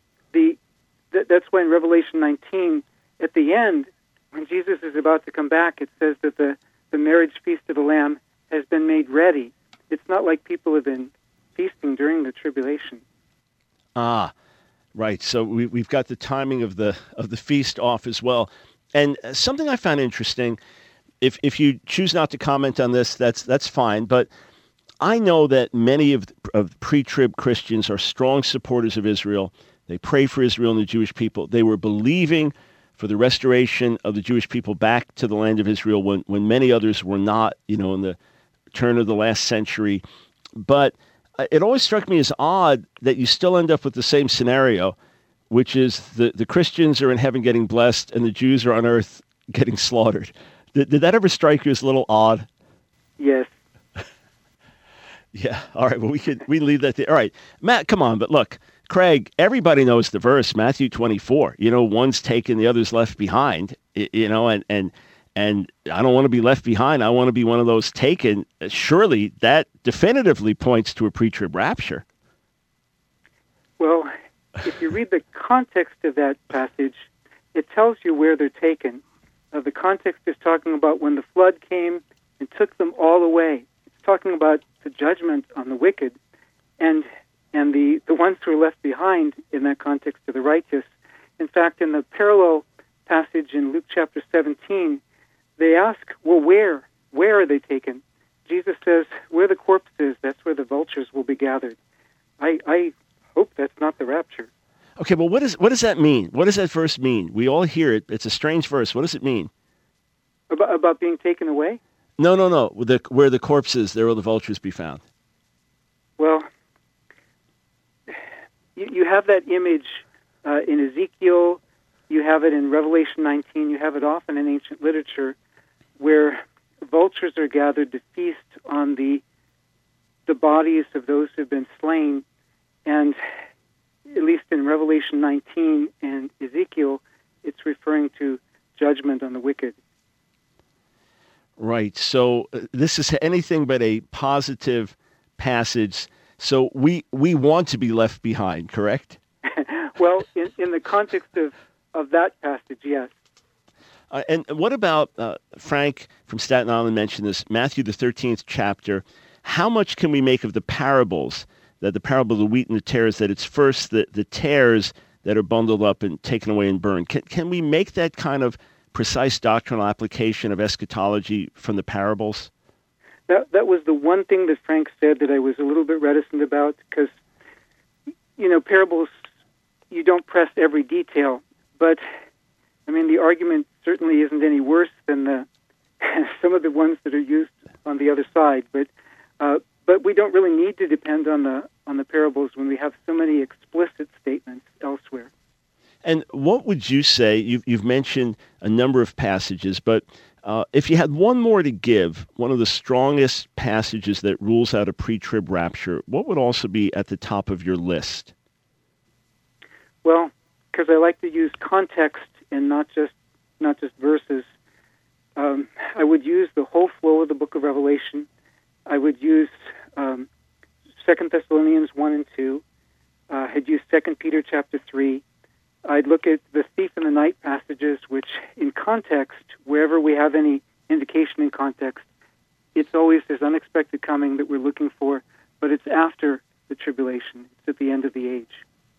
that's why in Revelation 19, at the end, when Jesus is about to come back, it says that the marriage feast of the Lamb has been made ready. It's not like people have been feasting during the tribulation. Right. So we've got the timing of the feast off as well. And something I found interesting, if you choose not to comment on this, that's fine. But I know that many of pre-trib Christians are strong supporters of Israel. They pray for Israel and the Jewish people. They were believing for the restoration of the Jewish people back to the land of Israel when many others were not, in the turn of the last century. But it always struck me as odd that you still end up with the same scenario, which is the Christians are in heaven getting blessed and the Jews are on earth getting slaughtered. Did that ever strike you as a little odd? Yes. Yeah. All right. Well, we leave that there. All right, Matt, come on. But look, Craig, everybody knows the verse, Matthew 24. One's taken, the other's left behind. And I don't want to be left behind. I want to be one of those taken. Surely that definitively points to a pre-trib rapture. Well, if you read the context of that passage, it tells you where they're taken. The context is talking about when the flood came and took them all away. It's talking about the judgment on the wicked, and the ones who are left behind in that context are the righteous. In fact, in the parallel passage in Luke chapter 17, they ask, well, where are they taken? Jesus says, where the corpse is, that's where the vultures will be gathered. I hope that's not the rapture. Okay, well, what does that mean? What does that verse mean? We all hear it. It's a strange verse. What does it mean? About being taken away? No. Where the corpse is, there will the vultures be found. Well, you have that image in Ezekiel, you have it in Revelation 19, you have it often in ancient literature, where vultures are gathered to feast on the bodies of those who have been slain. And at least in Revelation 19 and Ezekiel, it's referring to judgment on the wicked. Right. So this is anything but a positive passage. So we want to be left behind, correct? Well, in the context of that passage, yes. And what about, Frank from Staten Island mentioned this, Matthew the 13th chapter. How much can we make of the parables, that the parable of the wheat and the tares, that it's first the tares that are bundled up and taken away and burned? Can we make that kind of precise doctrinal application of eschatology from the parables? That was the one thing that Frank said that I was a little bit reticent about, because, parables, you don't press every detail. But, the argument certainly isn't any worse than some of the ones that are used on the other side. But we don't really need to depend on the parables when we have so many explicit statements elsewhere. And what would you say, you've mentioned a number of passages, but if you had one more to give, one of the strongest passages that rules out a pre-trib rapture, what would also be at the top of your list? Well, because I like to use context and not just verses, I would use the whole flow of the book of Revelation. I would use 2 Thessalonians 1 and 2. I'd use 2 Peter chapter 3. I'd look at the thief in the night passages, which in context, wherever we have any indication in context, it's always this unexpected coming that we're looking for, but it's after the tribulation. It's at the end of the age.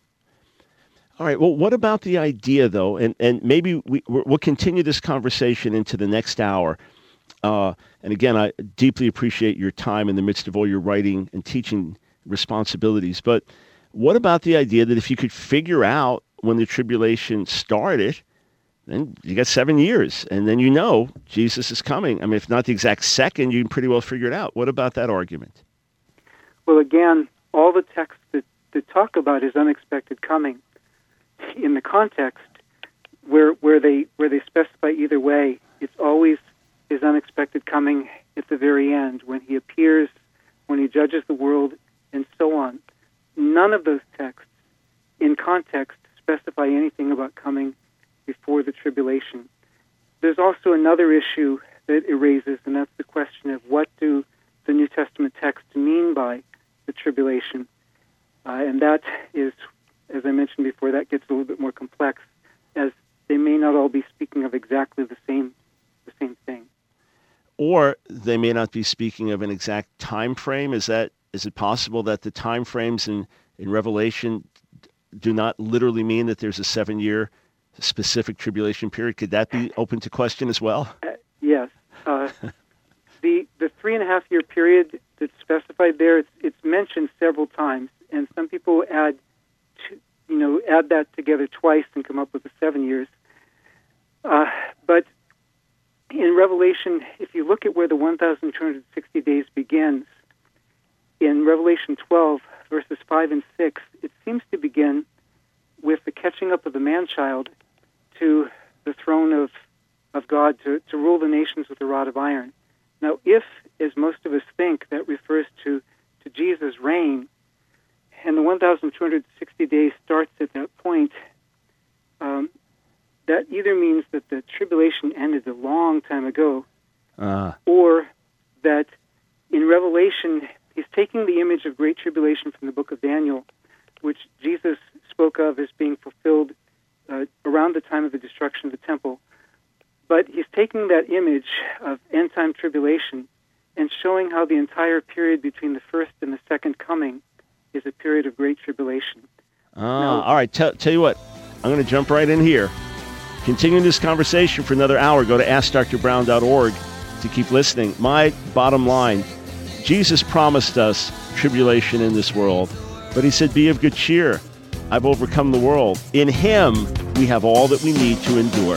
All right. Well, what about the idea, though, and maybe we'll continue this conversation into the next hour. And again, I deeply appreciate your time in the midst of all your writing and teaching responsibilities. But what about the idea that if you could figure out when the tribulation started, then you got 7 years, and then Jesus is coming. If not the exact second, you can pretty well figure it out. What about that argument? Well, again, all the texts that talk about his unexpected coming, in the context where they specify either way, it's always his unexpected coming at the very end, when he appears, when he judges the world, and so on. None of those texts, in context, specify anything about coming before the tribulation. There's also another issue that it raises, and that's the question of what do the New Testament texts mean by the tribulation. And that is, as I mentioned before, that gets a little bit more complex, as they may not all be speaking of exactly the same thing. Or they may not be speaking of an exact time frame. Is it possible that the time frames in Revelation do not literally mean that there's a 7-year specific tribulation period? Could that be open to question as well? Yes. The 3.5-year period that's specified there, it's mentioned several times, and some people add that together twice and come up with the 7 years. But in Revelation, if you look at where the 1,260 days begins, in Revelation 12, verses 5 and 6, it seems to begin with the catching up of the man-child to the throne of God to rule the nations with a rod of iron. Now, if, as most of us think, that refers to Jesus' reign, and the 1,260 days starts at that point, that either means that the tribulation ended a long time ago, or that in Revelation, he's taking the image of great tribulation from the book of Daniel, which Jesus spoke of as being fulfilled around the time of the destruction of the temple. But he's taking that image of end-time tribulation and showing how the entire period between the first and the second coming is a period of great tribulation. All right. Tell you what, I'm going to jump right in here. Continuing this conversation for another hour, go to AskDrBrown.org to keep listening. My bottom line, Jesus promised us tribulation in this world, but he said, be of good cheer. I've overcome the world. In him, we have all that we need to endure.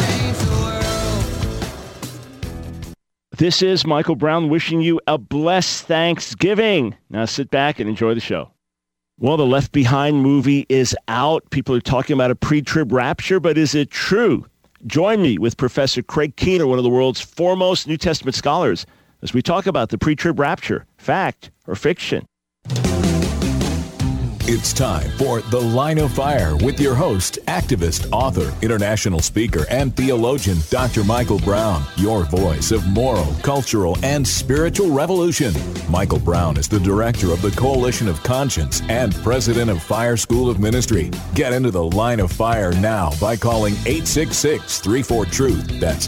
This is Michael Brown wishing you a blessed Thanksgiving. Now sit back and enjoy the show. Well, the Left Behind movie is out. People are talking about a pre-trib rapture, but is it true? Join me with Professor Craig Keener, one of the world's foremost New Testament scholars, as we talk about the pre-trib rapture, fact or fiction. It's time for The Line of Fire with your host, activist, author, international speaker, and theologian, Dr. Michael Brown, your voice of moral, cultural, and spiritual revolution. Michael Brown is the director of the Coalition of Conscience and president of Fire School of Ministry. Get into The Line of Fire now by calling 866-34-TRUTH. That's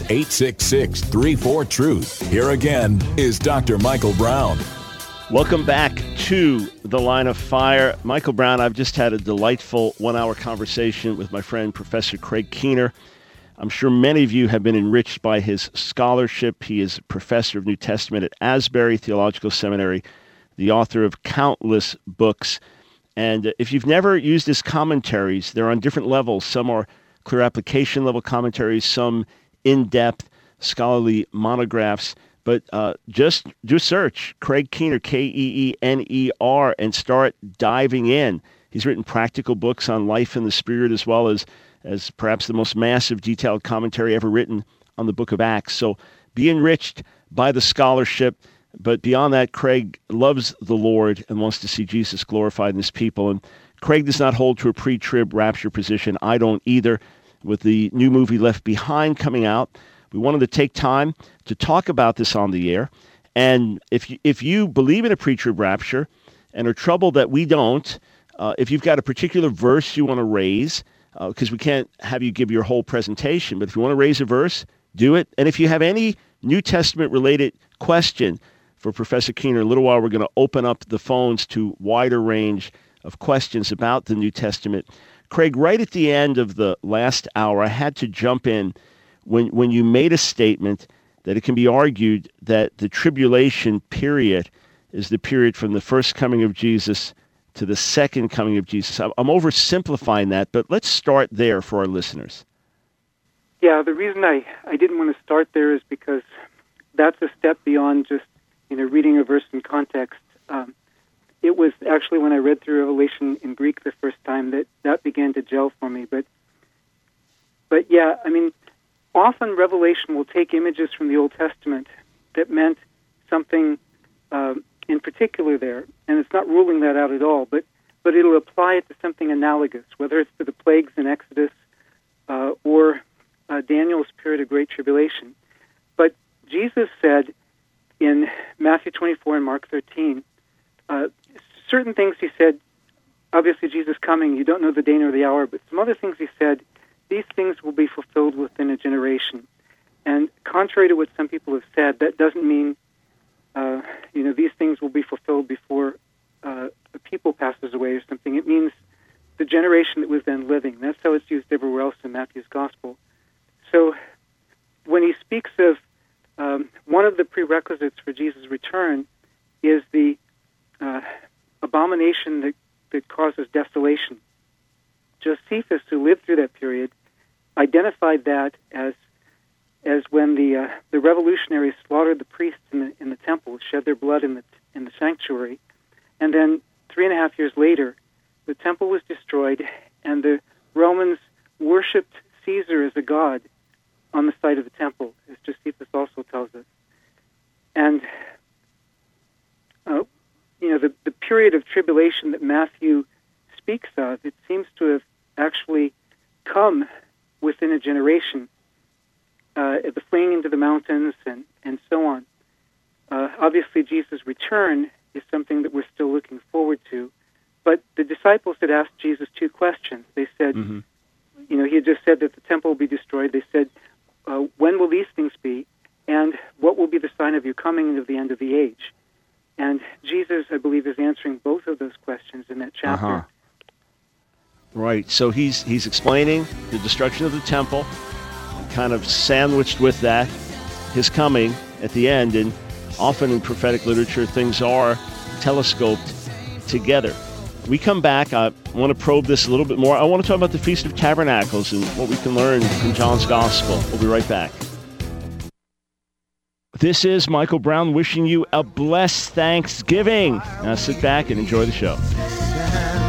866-34-TRUTH. Here again is Dr. Michael Brown. Welcome back to The Line of Fire. Michael Brown, I've just had a delightful one-hour conversation with my friend, Professor Craig Keener. I'm sure many of you have been enriched by his scholarship. He is a professor of New Testament at Asbury Theological Seminary, the author of countless books. And if you've never used his commentaries, they're on different levels. Some are clear application level commentaries, some in-depth scholarly monographs. But just do a search, Craig Keener, Keener, and start diving in. He's written practical books on life and the Spirit, as well as perhaps the most massive detailed commentary ever written on the book of Acts. So be enriched by the scholarship. But beyond that, Craig loves the Lord and wants to see Jesus glorified in his people. And Craig does not hold to a pre-trib rapture position. I don't either. With the new movie Left Behind coming out, we wanted to take time to talk about this on the air. And if you believe in a pre-trib rapture and are troubled that we don't, if you've got a particular verse you want to raise, because we can't have you give your whole presentation, but if you want to raise a verse, do it. And if you have any New Testament-related question for Professor Keener, in a little while we're going to open up the phones to wider range of questions about the New Testament. Craig, right at the end of the last hour, I had to jump in when you made a statement that it can be argued that the tribulation period is the period from the first coming of Jesus to the second coming of Jesus. I'm oversimplifying that, but let's start there for our listeners. Yeah, the reason I didn't want to start there is because that's a step beyond just reading a verse in context. It was actually when I read through Revelation in Greek the first time that began to gel for me. But yeah, I mean, often Revelation will take images from the Old Testament that meant something in particular there, and it's not ruling that out at all, but it'll apply it to something analogous, whether it's to the plagues in Exodus or Daniel's period of Great Tribulation. But Jesus said in Matthew 24 and Mark 13, certain things he said, obviously Jesus coming, you don't know the day nor the hour, but some other things he said, these things will be fulfilled within a generation. And contrary to what some people have said, that doesn't mean, these things will be fulfilled before a people passes away or something. It means the generation that was then living. That's how it's used everywhere else in Matthew's Gospel. So when he speaks of one of the prerequisites for Jesus' return is the abomination that causes desolation. Josephus, who lived through that period, identified that as when the revolutionaries slaughtered the priests in the temple, shed their blood in the sanctuary, and then 3.5 years later, the temple was destroyed, and the Romans worshipped Caesar as a god on the site of the temple, as Josephus also tells us. And the period of tribulation that Matthew speaks of, it seems to have actually come within a generation, the fleeing into the mountains and so on. Obviously, Jesus' return is something that we're still looking forward to. But the disciples had asked Jesus two questions. They said, he had just said that the temple will be destroyed. They said, when will these things be? And what will be the sign of your coming and of the end of the age? And Jesus, I believe, is answering both of those questions in that chapter. Right. So he's explaining the destruction of the temple, kind of sandwiched with that, his coming at the end. And often in prophetic literature, things are telescoped together. We come back. I want to probe this a little bit more. I want to talk about the Feast of Tabernacles and what we can learn from John's Gospel. We'll be right back. This is Michael Brown wishing you a blessed Thanksgiving. Now sit back and enjoy the show.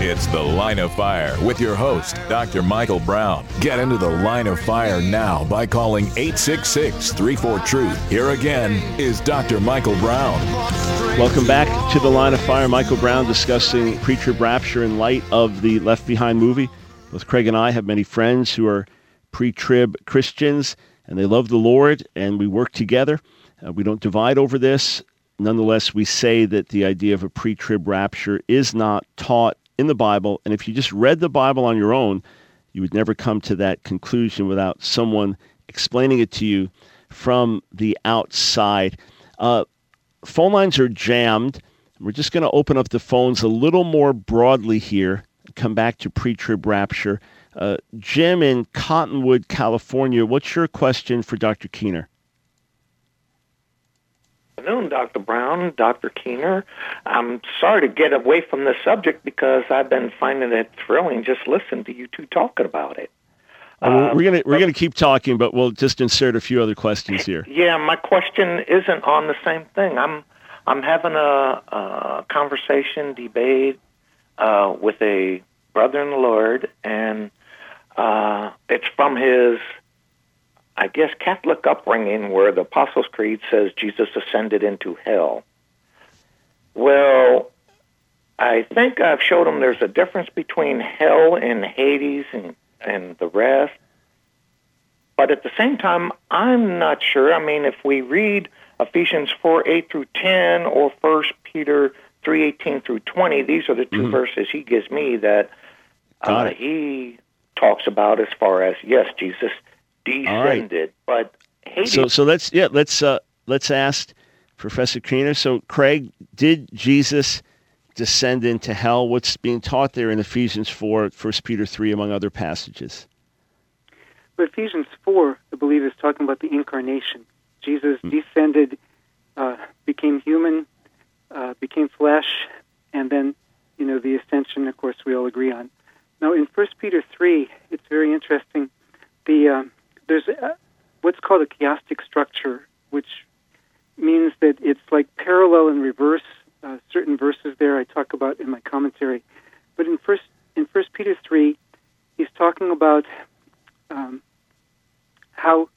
It's The Line of Fire with your host, Dr. Michael Brown. Get into the Line of Fire now by calling 866-34-TRUTH. Here again is Dr. Michael Brown. Welcome back to The Line of Fire. Michael Brown discussing pre-trib rapture in light of the Left Behind movie. Both Craig and I have many friends who are pre-trib Christians, and they love the Lord, and we work together. We don't divide over this. Nonetheless, we say that the idea of a pre-trib rapture is not taught in the Bible, and if you just read the Bible on your own, you would never come to that conclusion without someone explaining it to you from the outside. Phone lines are jammed. We're just going to open up the phones a little more broadly here and come back to pre-trib rapture. Jim in Cottonwood, California, what's your question for Dr. Keener? Good afternoon, Dr. Brown, Dr. Keener. I'm sorry to get away from this subject because I've been finding it thrilling just listening to you two talking about it. We're gonna keep talking, but we'll just insert a few other questions here. Yeah, my question isn't on the same thing. I'm having a conversation, debate with a brother in the Lord, and it's from his, I guess, Catholic upbringing where the Apostles' Creed says Jesus ascended into hell. Well, I think I've showed him there's a difference between hell and Hades and the rest. But at the same time, I'm not sure. I mean, if we read Ephesians 4:8 through 10 or 1 Peter 3:18 through 20, these are the two verses he gives me that he talks about as far as, yes, Jesus descended, but Hades. So let's ask Professor Keener. So, Craig, did Jesus descend into hell? What's being taught there in Ephesians 4, 1 Peter 3, among other passages? But Ephesians 4, I believe, is talking about the incarnation. Jesus descended, became human, became flesh, and then, the ascension, of course, we all agree on. Now, in 1 Peter 3, it's very interesting. There's what's called a chiastic structure, which means that it's like parallel and reverse. Certain verses there I talk about in my commentary. But in First Peter 3, he's talking about how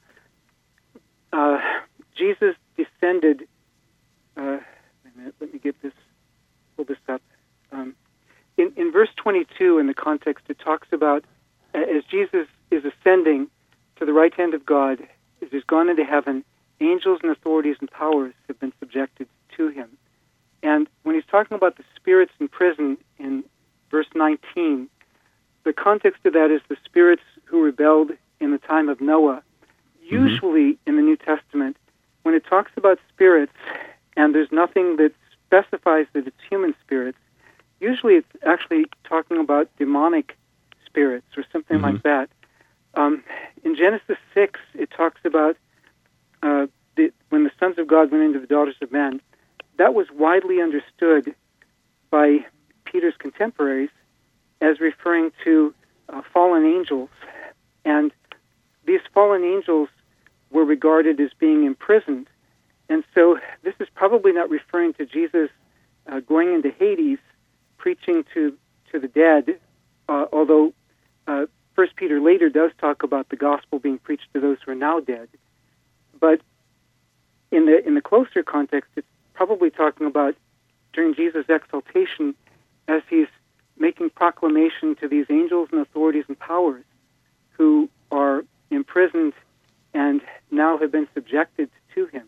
Jesus descended. Wait a minute, let me pull this up. In verse 22, in the context, it talks about as Jesus is ascending to the right hand of God, as he's gone into heaven, angels and authorities and powers have been subjected to him. And when he's talking about the spirits in prison in verse 19, the context of that is the spirits who rebelled in the time of Noah. Usually in the New Testament, when it talks about spirits, and there's nothing that specifies that it's human spirits, usually it's actually talking about demonic spirits or something like that. In Genesis 6, it talks about when the sons of God went into the daughters of men. That was widely understood by Peter's contemporaries as referring to fallen angels. And these fallen angels were regarded as being imprisoned. And so this is probably not referring to Jesus going into Hades, preaching to the dead, although 1 Peter later does talk about the gospel being preached to those who are now dead. But in the closer context, it's probably talking about during Jesus' exaltation as he's making proclamation to these angels and authorities and powers who are imprisoned and now have been subjected to him.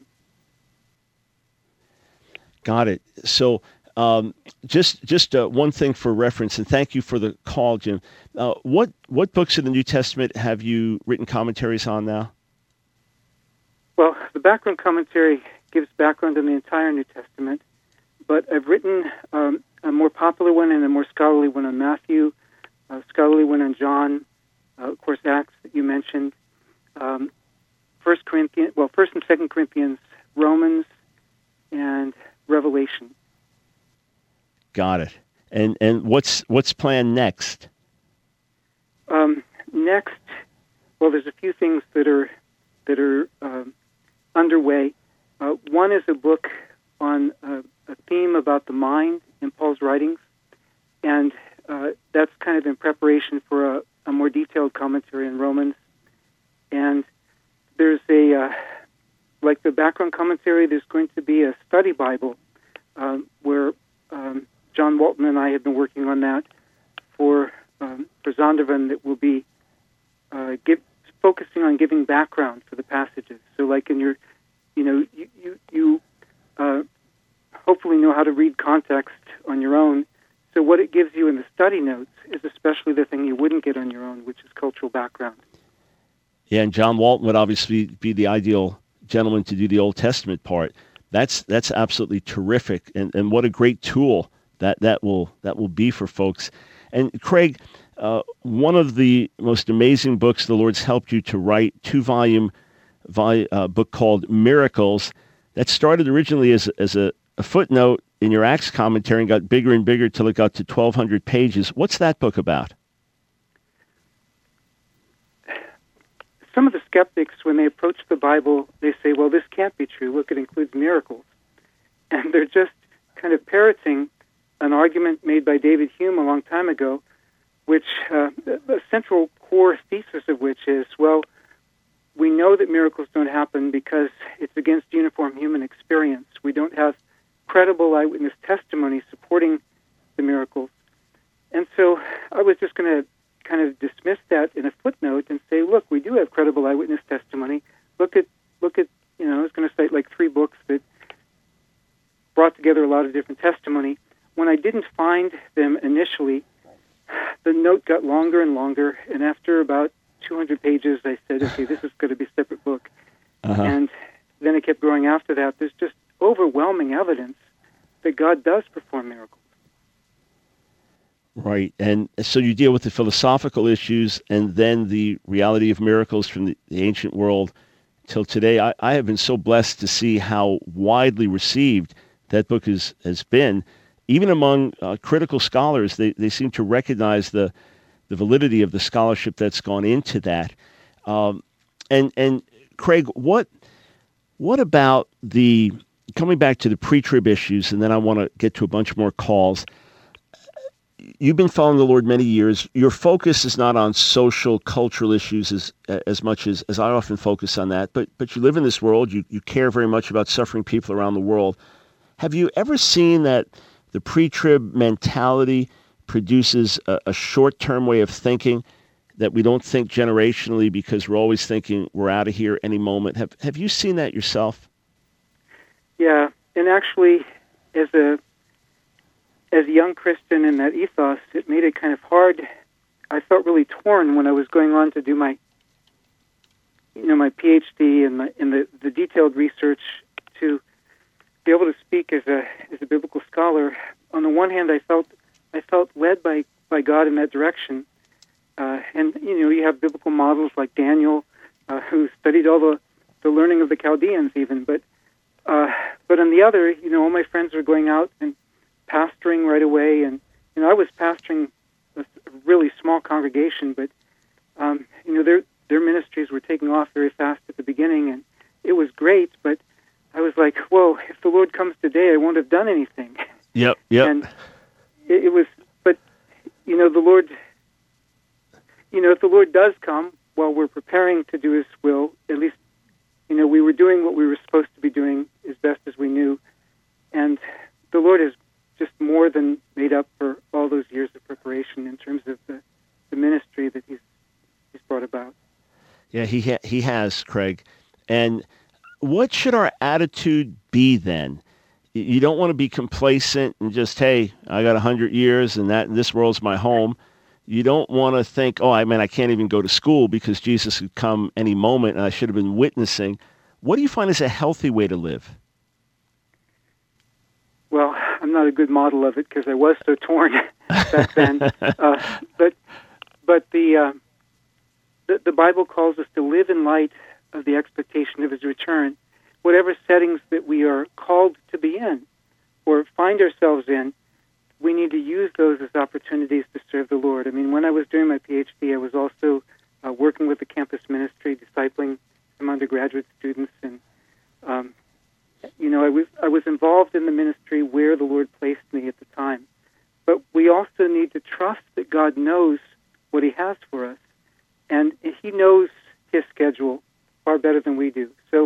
Got it. So just one thing for reference, and thank you for the call, Jim. What books in the New Testament have you written commentaries on now? Well, the background commentary gives background on the entire New Testament, but I've written a more popular one and a more scholarly one on Matthew, a scholarly one on John, of course, Acts that you mentioned, 1 and 2 Corinthians, Romans, and Revelation. Got it. And what's planned next? Next, well, there's a few things that are underway. One is a book on a theme about the mind in Paul's writings, and that's kind of in preparation for a more detailed commentary in Romans. And there's like the background commentary, there's going to be a study Bible where John Walton and I have been working on that for Zondervan, that will be focusing on giving background for the passages. So like in your, you hopefully know how to read context on your own. So what it gives you in the study notes is especially the thing you wouldn't get on your own, which is cultural background. Yeah, and John Walton would obviously be the ideal gentleman to do the Old Testament part. That's absolutely terrific, and what a great tool that will be for folks. And Craig, one of the most amazing books the Lord's helped you to write, 2-volume book called Miracles, that started originally as a footnote in your Acts commentary and got bigger and bigger till it got to 1,200 pages. What's that book about? Some of the skeptics, when they approach the Bible, they say, well, this can't be true. Look, it includes miracles. And they're just kind of parroting an argument made by David Hume a long time ago, which a central core thesis of which is, well, we know that miracles don't happen because it's against uniform human experience. We don't have credible eyewitness testimony supporting the miracles. And so I was just going to kind of dismiss that in a footnote and say, look, we do have credible eyewitness testimony. Look at I was going to cite like 3 books that brought together a lot of different testimony. When I didn't find them initially, the note got longer and longer, and after about 200 pages, I said, okay, this is going to be a separate book. And then it kept growing after that. There's just overwhelming evidence that God does perform miracles. Right, and so you deal with the philosophical issues and then the reality of miracles from the ancient world till today. I have been so blessed to see how widely received that book has been. Even among critical scholars, they seem to recognize the validity of the scholarship that's gone into that. And Craig, what about coming back to the pre-trib issues, and then I want to get to a bunch more calls. You've been following the Lord many years. Your focus is not on social, cultural issues as much as I often focus on that, but you live in this world. You care very much about suffering people around the world. Have you ever seen that the pre-trib mentality produces a short-term way of thinking, that we don't think generationally because we're always thinking we're out of here any moment? Have you seen that yourself? Yeah, and actually, as a young Christian in that ethos, it made it kind of hard. I felt really torn when I was going on to do my PhD and the detailed research to be able to speak as a biblical scholar. On the one hand, I felt led by God in that direction, and you have biblical models like Daniel, who studied all the learning of the Chaldeans, even. But on the other, all my friends were going out and pastoring right away, and I was pastoring a really small congregation, but their ministries were taking off very fast at the beginning, and it was great. But I was like, whoa, if the Lord comes today, I won't have done anything. Yep. And it was, but the Lord, if the Lord does come while we're preparing to do His will, at least we were doing what we were supposed to be doing as best as we knew, and the Lord has just more than made up for all those years of preparation in terms of the ministry that He's brought about. Yeah, he has, Craig. And what should our attitude be then? You don't want to be complacent and just, hey, I got 100 years and this world's my home. You don't want to think, I can't even go to school because Jesus could come any moment and I should have been witnessing. What do you find is a healthy way to live? Well, I'm not a good model of it because I was so torn back then. But the Bible calls us to live in light of the expectation of His return. Whatever settings that we are called to be in or find ourselves in, we need to use those as opportunities to serve the Lord. I mean, when I was doing my PhD, I was also working with the campus ministry, discipling some undergraduate students, and I was involved in the ministry where the Lord placed me at the time. but we also need to trust that God knows what he has for us, and he knows his schedule far better than we do. So,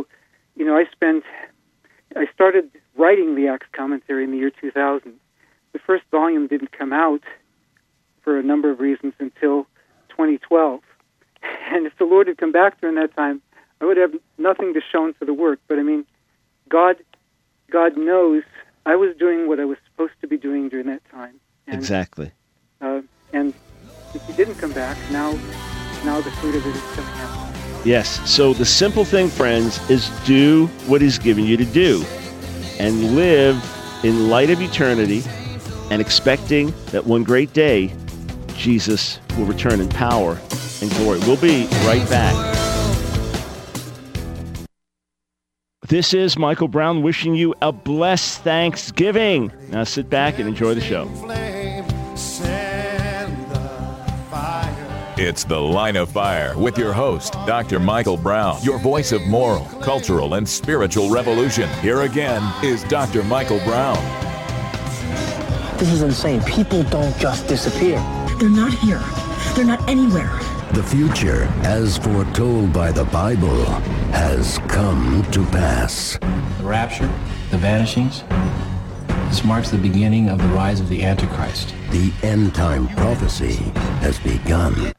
I started writing the Acts commentary in the year 2000. The first volume didn't come out for a number of reasons until 2012. And if the Lord had come back during that time, I would have nothing to show for the work. But God knows I was doing what I was supposed to be doing during that time. And, exactly. And if he didn't come back, now the fruit of it is coming out. Yes. So the simple thing, friends, is do what he's given you to do and live in light of eternity and expecting that one great day Jesus will return in power and glory. We'll be right back. This is Michael Brown wishing you a blessed Thanksgiving. Now sit back and enjoy the show. It's The Line of Fire with your host, Dr. Michael Brown, your voice of moral, cultural, and spiritual revolution. Here again is Dr. Michael Brown. This is insane. People don't just disappear. They're not here. They're not anywhere. The future, as foretold by the Bible, has come to pass. The rapture, the vanishings, this marks the beginning of the rise of the Antichrist. The end-time prophecy has begun.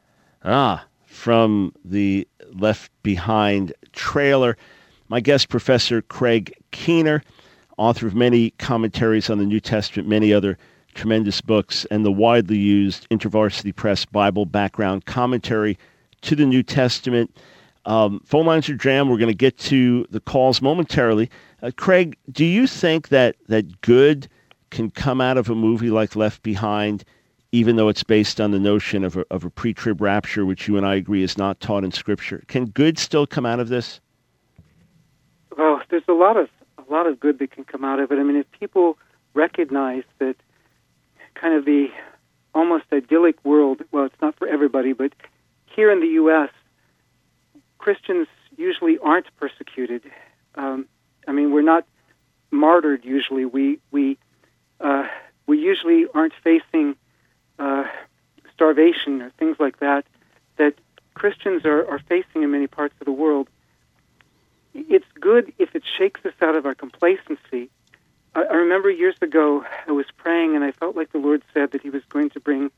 From the Left Behind trailer, my guest, Professor Craig Keener, author of many commentaries on the New Testament, many other tremendous books, and the widely used InterVarsity Press Bible Background Commentary to the New Testament. Phone lines are jammed. We're going to get to the calls momentarily. Craig, do you think that good can come out of a movie like Left Behind, even though it's based on the notion of a pre-trib rapture, which you and I agree is not taught in Scripture? Can good still come out of this? Well, there's a lot of good that can come out of it. If people recognize that kind of the almost idyllic world, well, it's not for everybody, but here in the U.S., Christians usually aren't persecuted. We're not martyred usually. We usually aren't facing starvation or things like that Christians are facing in many parts of the world. It's good if it shakes us out of our complacency. I remember years ago I was praying and I felt like the Lord said that he was going to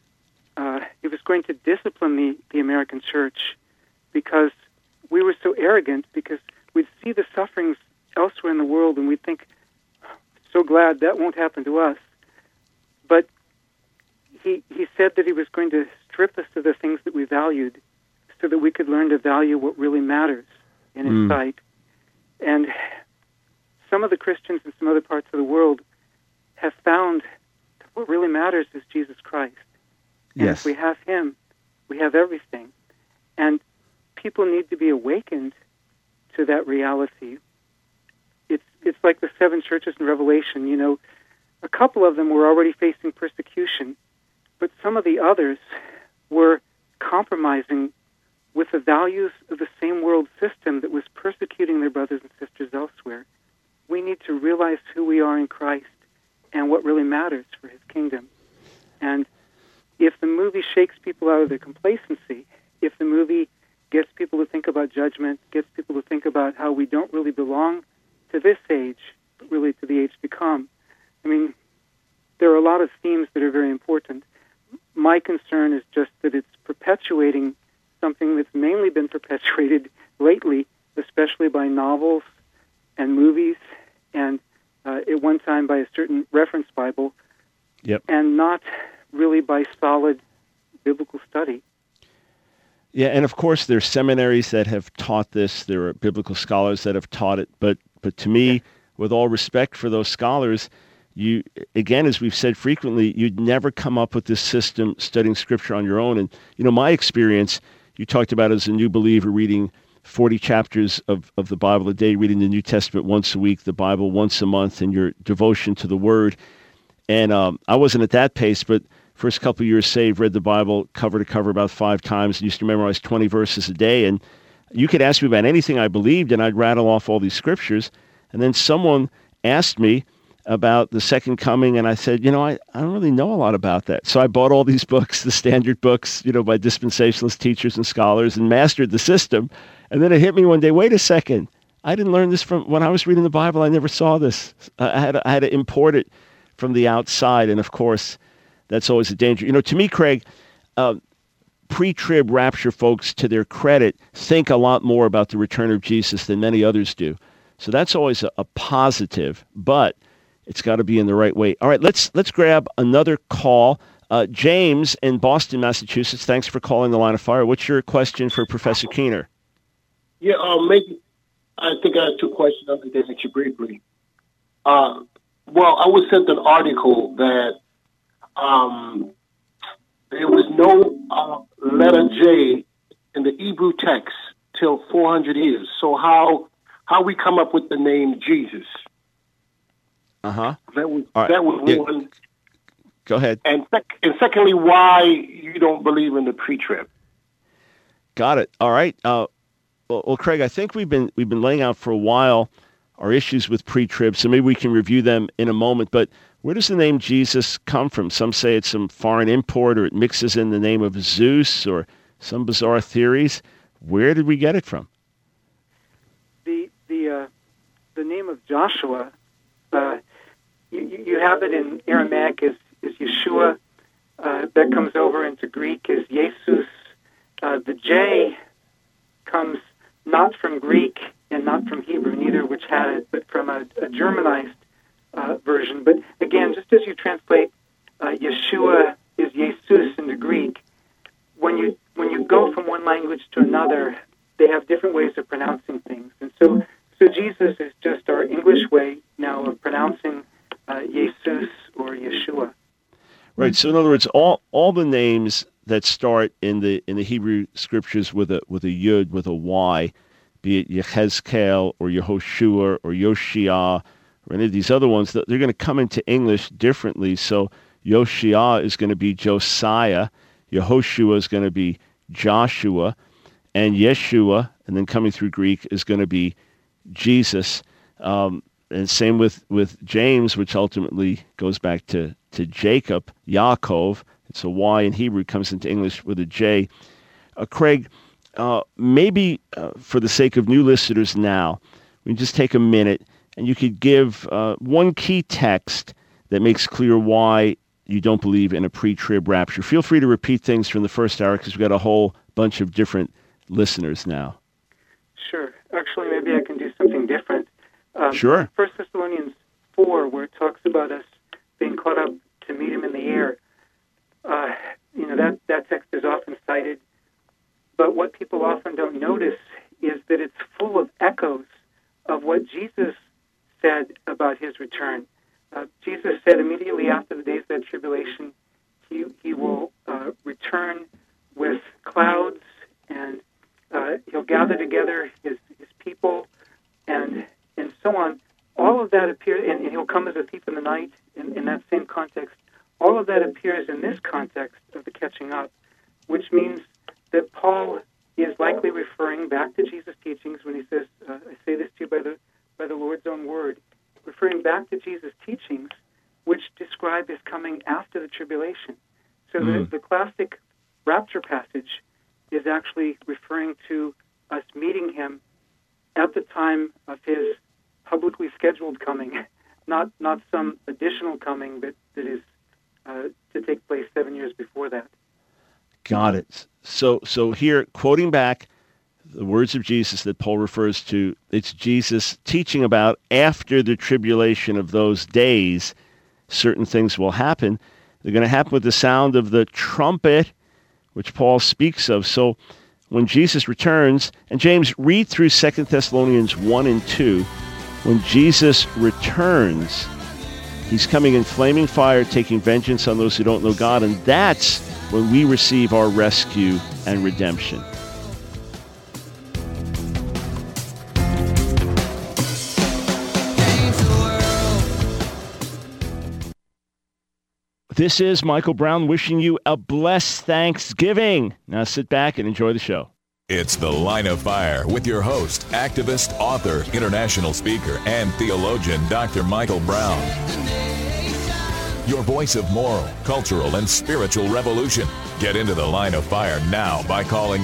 discipline the American church because we were so arrogant, because we'd see the sufferings elsewhere in the world and we'd think, so glad that won't happen to us. But he said that he was going to strip us of the things that we valued so that we could learn to value what really matters in his sight. And some of the Christians in some other parts of the world have found that what really matters is Jesus Christ. And if we have him, we have everything. And people need to be awakened to that reality. It's like the 7 churches in Revelation. A couple of them were already facing persecution, but some of the others were compromising with the values of the same world system that was persecuting their brothers and sisters elsewhere. We need to realize who we are in Christ and what really matters for his kingdom. And if the movie shakes people out of their complacency, if the movie gets people to think about judgment, gets people to think about how we don't really belong to this age, but really to the age to come, there are a lot of themes that are very important. My concern is just that it's perpetuating something that's mainly been perpetuated lately, especially by novels and movies, and at one time by a certain reference Bible, and not really by solid biblical study. Yeah, and of course there's seminaries that have taught this. There are biblical scholars that have taught it. But to me, with all respect for those scholars, you, again, as we've said frequently, you'd never come up with this system studying Scripture on your own. And, my experience, you talked about as a new believer reading 40 chapters of the Bible a day, reading the New Testament once a week, the Bible once a month, and your devotion to the Word. And I wasn't at that pace, but first couple of years saved, read the Bible cover to cover about 5 times, and used to memorize 20 verses a day. And you could ask me about anything I believed, and I'd rattle off all these scriptures. And then someone asked me, about the second coming, and I said, I don't really know a lot about that. So I bought all these books, the standard books, by dispensationalist teachers and scholars, and mastered the system. And then it hit me one day, wait a second, I didn't learn this from when I was reading the Bible. I never saw this. I had to import it from the outside, and of course, that's always a danger. To me, Craig, pre-trib rapture folks, to their credit, think a lot more about the return of Jesus than many others do. So that's always a positive, but it's got to be in the right way. All right, let's grab another call. James in Boston, Massachusetts, thanks for calling the Line of Fire. What's your question for Professor Keener? Yeah, maybe I think I have two questions. I'll answer you briefly. Well, I was sent an article that there was no letter J in the Hebrew text till 400 years. So how we come up with the name Jesus? Uh-huh. That was Yeah. one. Go ahead. And secondly, why you don't believe in the pre-trib? Got it. All right. Well, Craig, I think we've been laying out for a while our issues with pre-trib, so maybe we can review them in a moment. But where does the name Jesus come from? Some say it's some foreign import, or it mixes in the name of Zeus, or some bizarre theories. Where did we get it from? The name of Joshua, you have it in Aramaic as Yeshua. That comes over into Greek as Jesus. The J comes not from Greek and not from Hebrew, neither which had it, but from a Germanized version. But again, just as you translate Yeshua is Jesus into Greek, when you go from one language to another, they have different ways of pronouncing things. And so Jesus is just our English way now of pronouncing Jesus or Yeshua. Right. So in other words, all the names that start in the Hebrew scriptures with a Yud, with a Y, be it Yehezkel or Yehoshua or Yoshia or any of these other ones, they're going to come into English differently. So Yoshia is going to be Josiah, Yehoshua is going to be Joshua, and Yeshua, and then coming through Greek, is going to be Jesus. And same with James, which ultimately goes back to Jacob, Yaakov. It's a Y in Hebrew, comes into English with a J. Craig, maybe for the sake of new listeners now, we can just take a minute and you could give one key text that makes clear why you don't believe in a pre-trib rapture. Feel free to repeat things from the first hour because we've got a whole bunch of different listeners now. Sure. Actually, maybe I can do something different. Sure. 1 Thessalonians 4, where it talks about us being caught up to meet him in the air, that text is often cited. But what people often don't notice is that it's full of echoes of what Jesus said about his return. Jesus said immediately after the days of that tribulation, he will return with clouds, and he'll gather together his people, and so on. All of that appears, and he'll come as a thief in the night in that same context. All of that appears in this context of the catching up, which means that Paul is likely referring back to Jesus' teachings when he says, I say this to you by the Lord's own word, referring back to Jesus' teachings, which describe his coming after the tribulation. So the classic rapture passage is actually referring to us meeting him at the time of his publicly scheduled coming, not some additional coming that is to take place 7 years before that. Got it. So here, quoting back the words of Jesus that Paul refers to, it's Jesus teaching about after the tribulation of those days, certain things will happen. They're going to happen with the sound of the trumpet, which Paul speaks of. So when Jesus returns, and James, read through 2 Thessalonians 1 and 2, when Jesus returns, he's coming in flaming fire, taking vengeance on those who don't know God, and that's when we receive our rescue and redemption. This is Michael Brown wishing you a blessed Thanksgiving. Now sit back and enjoy the show. It's The Line of Fire with your host, activist, author, international speaker, and theologian, Dr. Michael Brown. Your voice of moral, cultural, and spiritual revolution. Get into The Line of Fire now by calling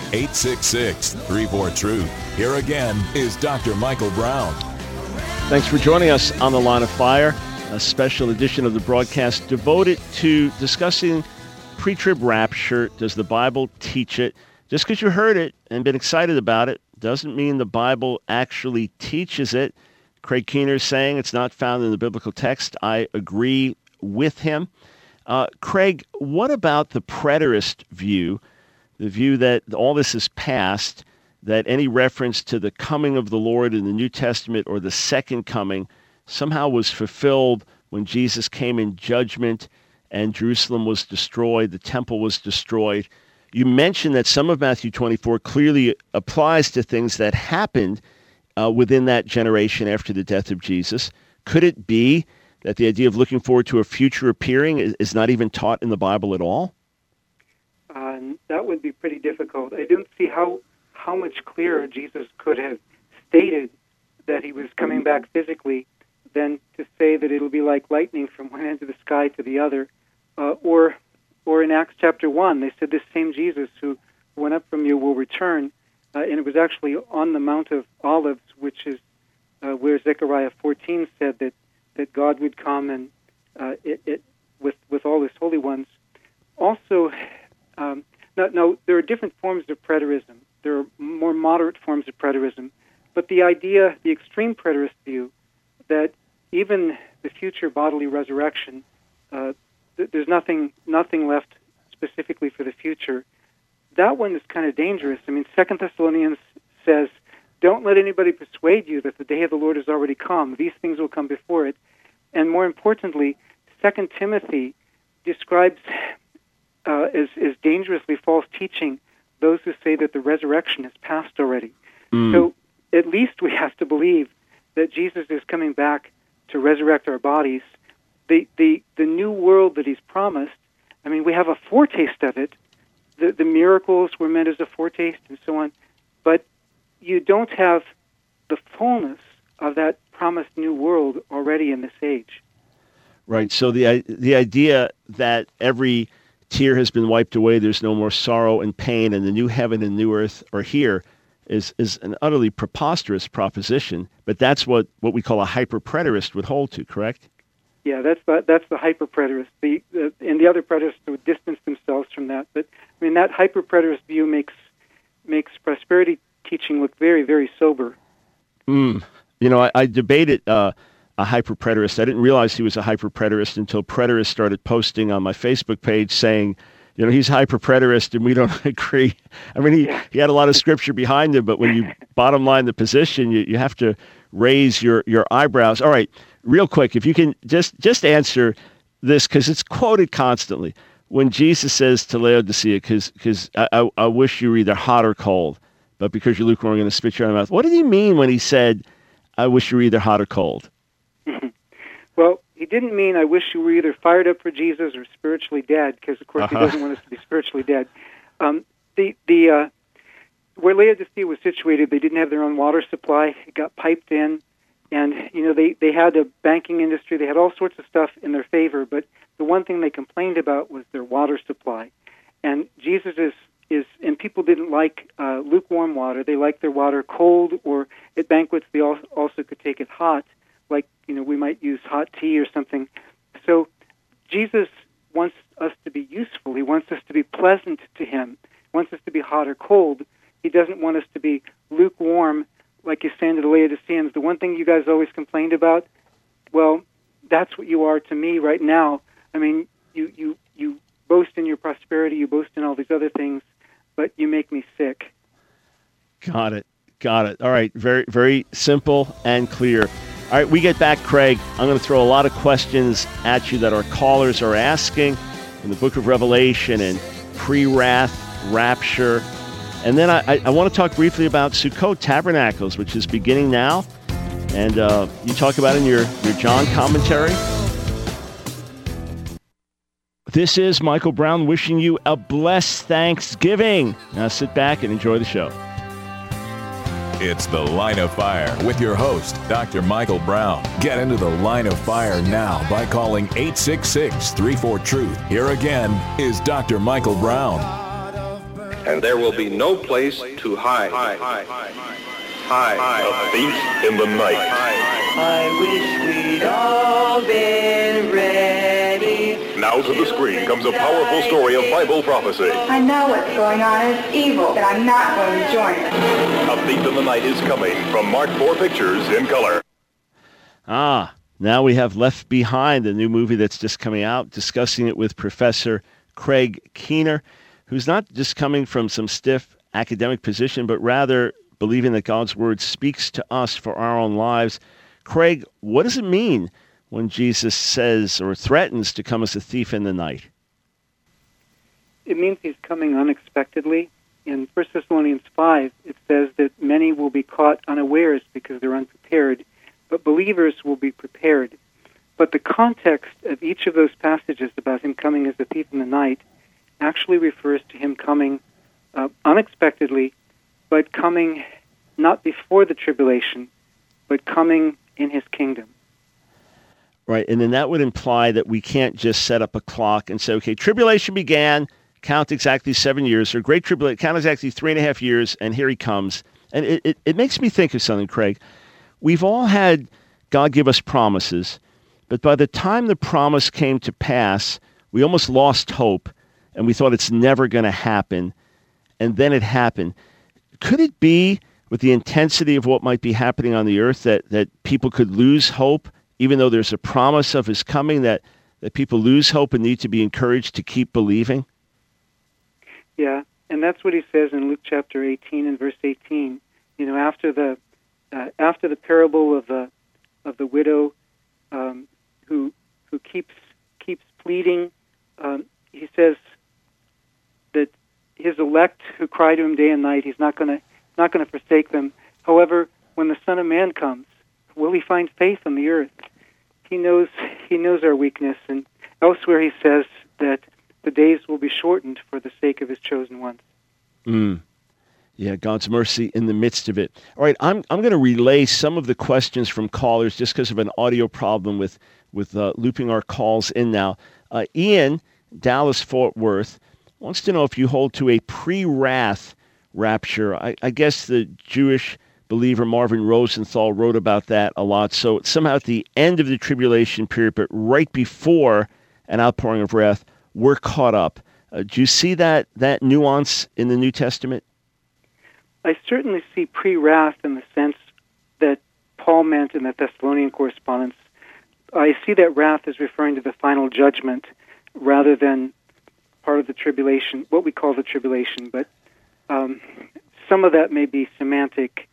866-34-TRUTH. Here again is Dr. Michael Brown. Thanks for joining us on The Line of Fire, a special edition of the broadcast devoted to discussing pre-trib rapture. Does the Bible teach it? Just because you heard it and been excited about it doesn't mean the Bible actually teaches it. Craig Keener is saying it's not found in the biblical text. I agree with him. Craig, what about the preterist view, the view that all this is past, that any reference to the coming of the Lord in the New Testament or the second coming somehow was fulfilled when Jesus came in judgment and Jerusalem was destroyed, the temple was destroyed? You mentioned that some of Matthew 24 clearly applies to things that happened within that generation after the death of Jesus. Could it be that the idea of looking forward to a future appearing is not even taught in the Bible at all? That would be pretty difficult. I don't see how much clearer Jesus could have stated that he was coming back physically than to say that it'll be like lightning from one end of the sky to the other, or in Acts chapter 1, they said this same Jesus who went up from you will return, and it was actually on the Mount of Olives, which is where Zechariah 14 said that God would come and with all his holy ones. Also, no, there are different forms of preterism. There are more moderate forms of preterism, but the extreme preterist view that even the future bodily resurrection, there's nothing left specifically for the future. That one is kind of dangerous. I mean, 2 Thessalonians says, don't let anybody persuade you that the day of the Lord has already come. These things will come before it. And more importantly, 2 Timothy describes as dangerously false teaching those who say that the resurrection has passed already. So at least we have to believe that Jesus is coming back to resurrect our bodies. The new world that he's promised, I mean, we have a foretaste of it. The miracles were meant as a foretaste and so on, but you don't have the fullness of that promised new world already in this age. Right, so the idea that every tear has been wiped away, there's no more sorrow and pain, and the new heaven and new earth are here is an utterly preposterous proposition, but that's what we call a hyper-preterist would hold to, correct? Yeah, that's the hyper-preterist. And the other preterists would distance themselves from that. But I mean, that hyper-preterist view makes prosperity teaching look very, very sober. You know, I debated a hyper-preterist. I didn't realize he was a hyper-preterist until preterists started posting on my Facebook page saying, you know, he's hyper-preterist and we don't agree. I mean, he had a lot of scripture behind him, but when you bottom line the position, you have to raise your eyebrows. All right, real quick, if you can just answer this, because it's quoted constantly. When Jesus says to Laodicea, because I wish you were either hot or cold, but because you're lukewarm, I'm going to spit you out of my mouth. What did he mean when he said, I wish you were either hot or cold? Well, he didn't mean I wish you were either fired up for Jesus or spiritually dead, because, of course, he doesn't want us to be spiritually dead. Where Laodicea was situated, they didn't have their own water supply. It got piped in, and, you know, they had a banking industry. They had all sorts of stuff in their favor, but the one thing they complained about was their water supply. And Jesus is and people didn't like lukewarm water. They liked their water cold, or at banquets they also could take it hot, like, you know, we might use hot tea or something. So Jesus wants us to be useful. He wants us to be pleasant to him. He wants us to be hot or cold. He doesn't want us to be lukewarm, like he's saying to the Laodiceans. The one thing you guys always complained about, well, that's what you are to me right now. I mean, you boast in your prosperity, you boast in all these other things, but you make me sick. Got it. All right, very, very simple and clear. All right, we get back, Craig. I'm going to throw a lot of questions at you that our callers are asking in the book of Revelation and pre-wrath, rapture. And then I want to talk briefly about Sukkot Tabernacles, which is beginning now. And you talk about it in your John commentary. This is Michael Brown wishing you a blessed Thanksgiving. Now sit back and enjoy the show. It's The Line of Fire with your host, Dr. Michael Brown. Get into The Line of Fire now by calling 866-34-TRUTH. Here again is Dr. Michael Brown. And there will be no place to hide. A thief in the night. I wish we'd all been ready. Now to the screen comes a powerful story of Bible prophecy. I know what's going on is evil, but I'm not going to join it. A Thief in the Night is coming from Mark 4 Pictures in color. Now we have Left Behind, the new movie that's just coming out, discussing it with Professor Craig Keener, who's not just coming from some stiff academic position, but rather believing that God's Word speaks to us for our own lives. Craig, what does it mean when Jesus says or threatens to come as a thief in the night? It means he's coming unexpectedly. In 1 Thessalonians 5, it says that many will be caught unawares because they're unprepared, but believers will be prepared. But the context of each of those passages about him coming as a thief in the night actually refers to him coming unexpectedly, but coming not before the tribulation, but coming in his kingdom. Right, and then that would imply that we can't just set up a clock and say, okay, tribulation began, count exactly 7 years, or great tribulation, count exactly 3.5 years, and here he comes. And it makes me think of something, Craig. We've all had God give us promises, but by the time the promise came to pass, we almost lost hope, and we thought it's never going to happen, and then it happened. Could it be, with the intensity of what might be happening on the earth, that people could lose hope, even though there's a promise of his coming, that people lose hope and need to be encouraged to keep believing? Yeah, and that's what he says in Luke chapter 18 and verse 18. You know, after the parable of the widow who keeps pleading, he says that his elect who cry to him day and night, he's not going to forsake them. However, when the Son of Man comes, will he find faith on the earth? He knows our weakness, and elsewhere he says that the days will be shortened for the sake of his chosen ones. Yeah, God's mercy in the midst of it. All right, I'm going to relay some of the questions from callers just because of an audio problem with looping our calls in now. Ian, Dallas, Fort Worth, wants to know if you hold to a pre-wrath rapture. I guess the Jewish believer Marvin Rosenthal wrote about that a lot. So somehow at the end of the tribulation period, but right before an outpouring of wrath, we're caught up. Do you see that nuance in the New Testament? I certainly see pre-wrath in the sense that Paul meant in the Thessalonian correspondence. I see that wrath as referring to the final judgment rather than part of the tribulation, what we call the tribulation. But some of that may be semantic.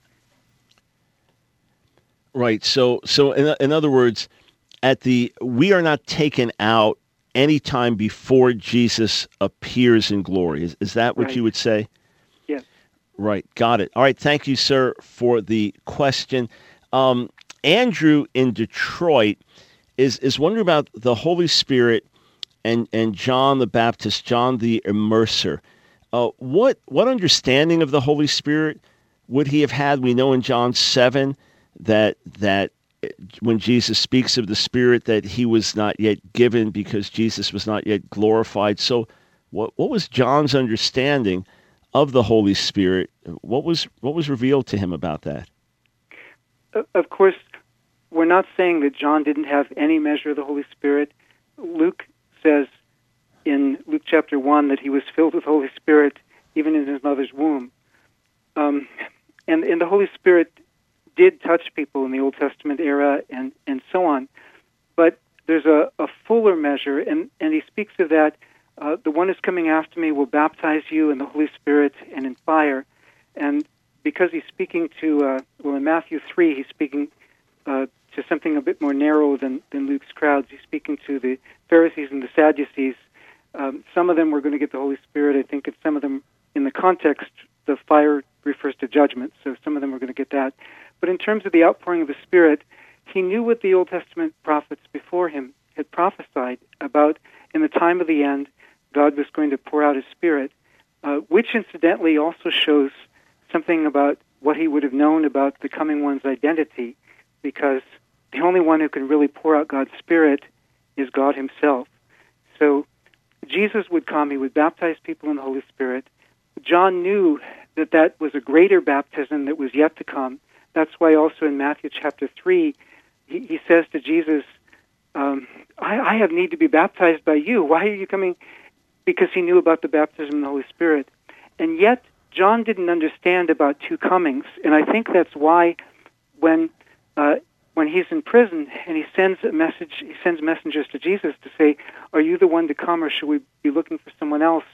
Right. So in other words, we are not taken out any time before Jesus appears in glory. Is that what you would say? Yes. Right. Got it. All right. Thank you, sir, for the question. Andrew in Detroit is wondering about the Holy Spirit and John the Baptist, John the Immerser. What understanding of the Holy Spirit would he have had? We know in John 7 that when Jesus speaks of the Spirit that he was not yet given because Jesus was not yet glorified. So what was John's understanding of the Holy Spirit? What was revealed to him about that? Of course, we're not saying that John didn't have any measure of the Holy Spirit. Luke says in Luke chapter 1 that he was filled with the Holy Spirit even in his mother's womb. And the Holy Spirit did touch people in the Old Testament era and so on. But there's a fuller measure, and he speaks of that. The one who's coming after me will baptize you in the Holy Spirit and in fire. And because he's speaking to, in Matthew 3, he's speaking to something a bit more narrow than Luke's crowds. He's speaking to the Pharisees and the Sadducees. Some of them were going to get the Holy Spirit. I think some of them, in the context, the fire refers to judgment, so some of them were going to get that. But in terms of the outpouring of the Spirit, he knew what the Old Testament prophets before him had prophesied about. In the time of the end, God was going to pour out his Spirit, which incidentally also shows something about what he would have known about the coming one's identity, because the only one who can really pour out God's Spirit is God himself. So Jesus would come, he would baptize people in the Holy Spirit. John knew that that was a greater baptism that was yet to come. That's why also in Matthew chapter 3, he says to Jesus, I have need to be baptized by you. Why are you coming? Because he knew about the baptism in the Holy Spirit. And yet, John didn't understand about two comings. And I think that's why when he's in prison and he sends messengers to Jesus to say, are you the one to come, or should we be looking for someone else?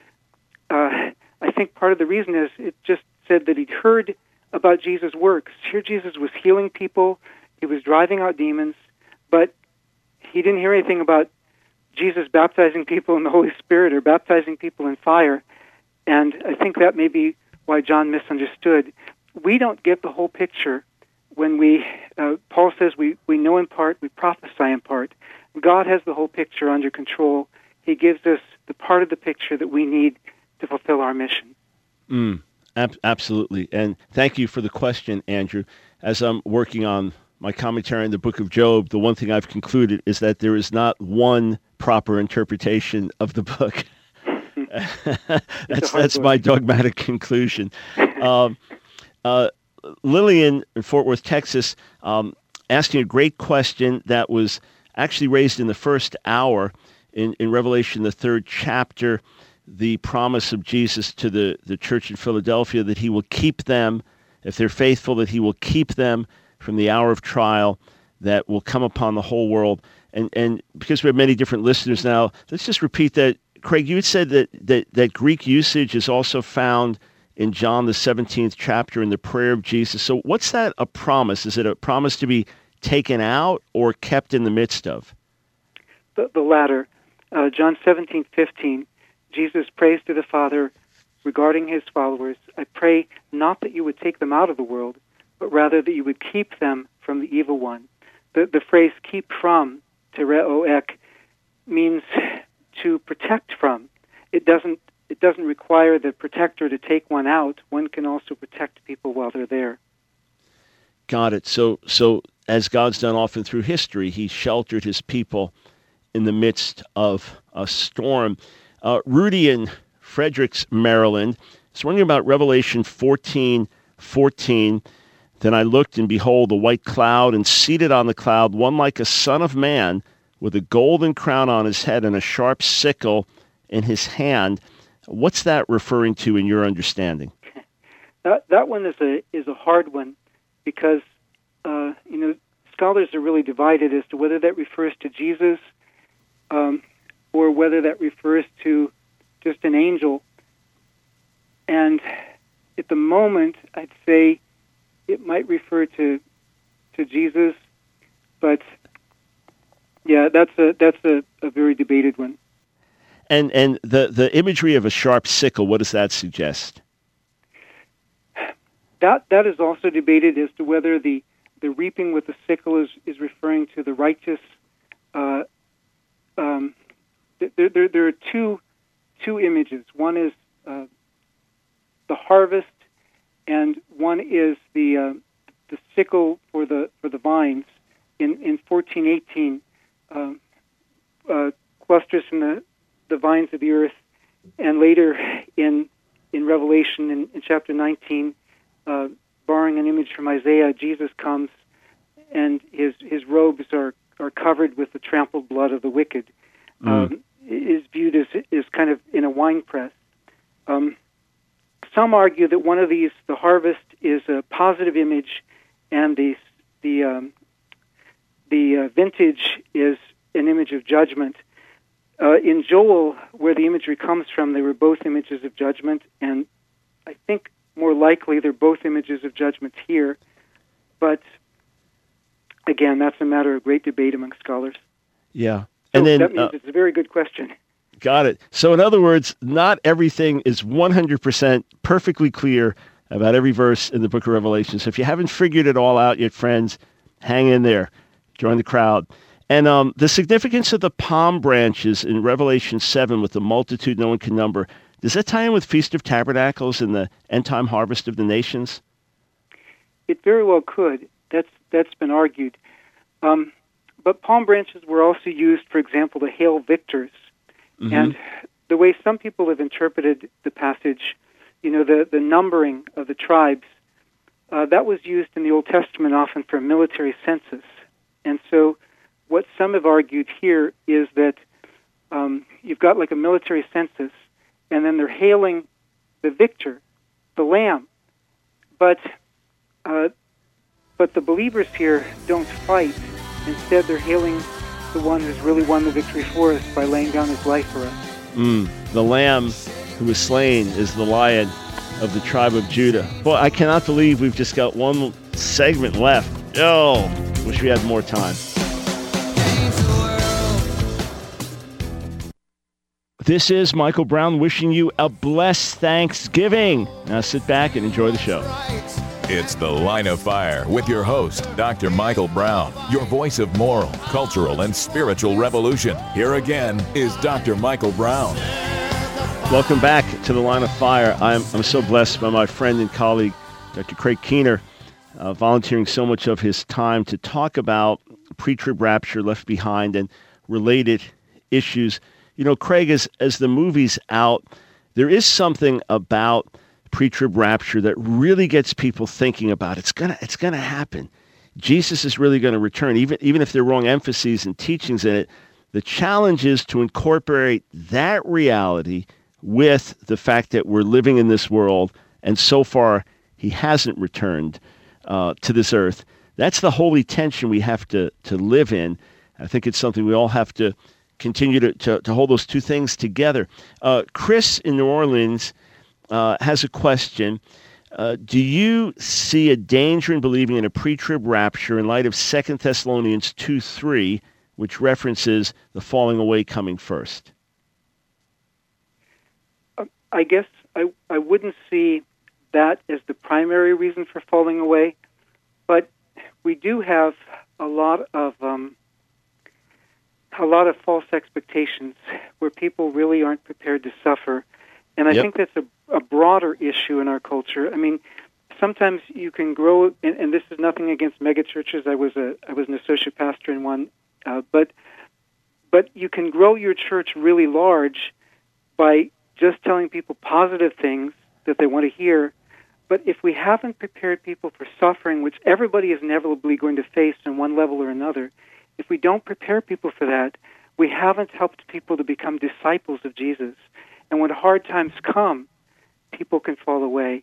I think part of the reason is it just said that he'd heard about Jesus' works. Here Jesus was healing people, he was driving out demons, but he didn't hear anything about Jesus baptizing people in the Holy Spirit or baptizing people in fire. And I think that may be why John misunderstood. We don't get the whole picture when Paul says we know in part, we prophesy in part. God has the whole picture under control. He gives us the part of the picture that we need to fulfill our mission. Absolutely. And thank you for the question, Andrew. As I'm working on my commentary on the book of Job, the one thing I've concluded is that there is not one proper interpretation of the book. That's my dogmatic conclusion. Lillian in Fort Worth, Texas, asking a great question that was actually raised in the first hour in Revelation, the 3rd chapter, the promise of Jesus to the church in Philadelphia that he will keep them, if they're faithful, that he will keep them from the hour of trial that will come upon the whole world. And because we have many different listeners now, let's just repeat that. Craig, you had said that Greek usage is also found in John, the 17th chapter, in the prayer of Jesus. So what's that a promise? Is it a promise to be taken out or kept in the midst of? The latter. John 17:15, Jesus prays to the Father regarding his followers. I pray not that you would take them out of the world, but rather that you would keep them from the evil one. The phrase keep from, tereoek, means to protect from. It doesn't require the protector to take one out. One can also protect people while they're there. Got it. So as God's done often through history, he sheltered his people in the midst of a storm. Rudy in Fredericks, Maryland, is wondering about Revelation 14:14. Then I looked, and behold, a white cloud, and seated on the cloud, one like a son of man, with a golden crown on his head and a sharp sickle in his hand. What's that referring to in your understanding? That one is a hard one, because scholars are really divided as to whether that refers to Jesus or whether that refers to just an angel. And at the moment, I'd say it might refer to Jesus, but yeah, that's a very debated one. And the imagery of a sharp sickle, what does that suggest? That is also debated as to whether the reaping with the sickle is referring to the righteous. There are two images. One is the harvest, and one is the sickle for the vines. In 14:18, clusters from the vines of the earth, and later in Revelation in chapter 19, borrowing an image from Isaiah, Jesus comes and his robes are covered with the trampled blood of the wicked. Is viewed as kind of in a wine press. Some argue that one of these, the harvest, is a positive image, and the vintage is an image of judgment. In Joel, where the imagery comes from, they were both images of judgment, and I think more likely they're both images of judgment here. But again, that's a matter of great debate among scholars. Yeah. So and then that means it's a very good question. Got it. So in other words, not everything is 100% perfectly clear about every verse in the book of Revelation. So if you haven't figured it all out yet, friends, hang in there. Join the crowd. And the significance of the palm branches in Revelation 7 with the multitude no one can number, does that tie in with Feast of Tabernacles and the end-time harvest of the nations? it very well could. That's been argued. But palm branches were also used, for example, to hail victors. Mm-hmm. And the way some people have interpreted the passage, the numbering of the tribes, that was used in the Old Testament often for a military census. And so what some have argued here is that you've got like a military census, and then they're hailing the victor, the lamb. But the believers here don't fight. Instead, they're hailing the one who's really won the victory for us by laying down his life for us. The lamb who was slain is the Lion of the tribe of Judah. Well, I cannot believe we've just got one segment left. Oh, wish we had more time. This is Michael Brown wishing you a blessed Thanksgiving. Now sit back and enjoy the show. It's The Line of Fire with your host, Dr. Michael Brown, your voice of moral, cultural, and spiritual revolution. Here again is Dr. Michael Brown. Welcome back to The Line of Fire. I'm so blessed by my friend and colleague, Dr. Craig Keener, volunteering so much of his time to talk about pre-trib rapture, left behind, and related issues. Craig, as the movie's out, there is something about pre-trib rapture that really gets people thinking about it's gonna happen. Jesus is really going to return, even if there are wrong emphases and teachings in it. The challenge is to incorporate that reality with the fact that we're living in this world, and so far he hasn't returned to this earth. That's the holy tension we have to live in. I think it's something we all have to continue to hold those two things together. Chris in New Orleans has a question. Do you see a danger in believing in a pre-trib rapture in light of 2 Thessalonians 2:3, which references the falling away coming first? I guess I wouldn't see that as the primary reason for falling away, but we do have a lot of false expectations where people really aren't prepared to suffer. And I think that's a broader issue in our culture. I mean, sometimes you can grow, and this is nothing against megachurches. I was an associate pastor in one, but you can grow your church really large by just telling people positive things that they want to hear. But if we haven't prepared people for suffering, which everybody is inevitably going to face on one level or another, if we don't prepare people for that, we haven't helped people to become disciples of Jesus. And when hard times come, people can fall away.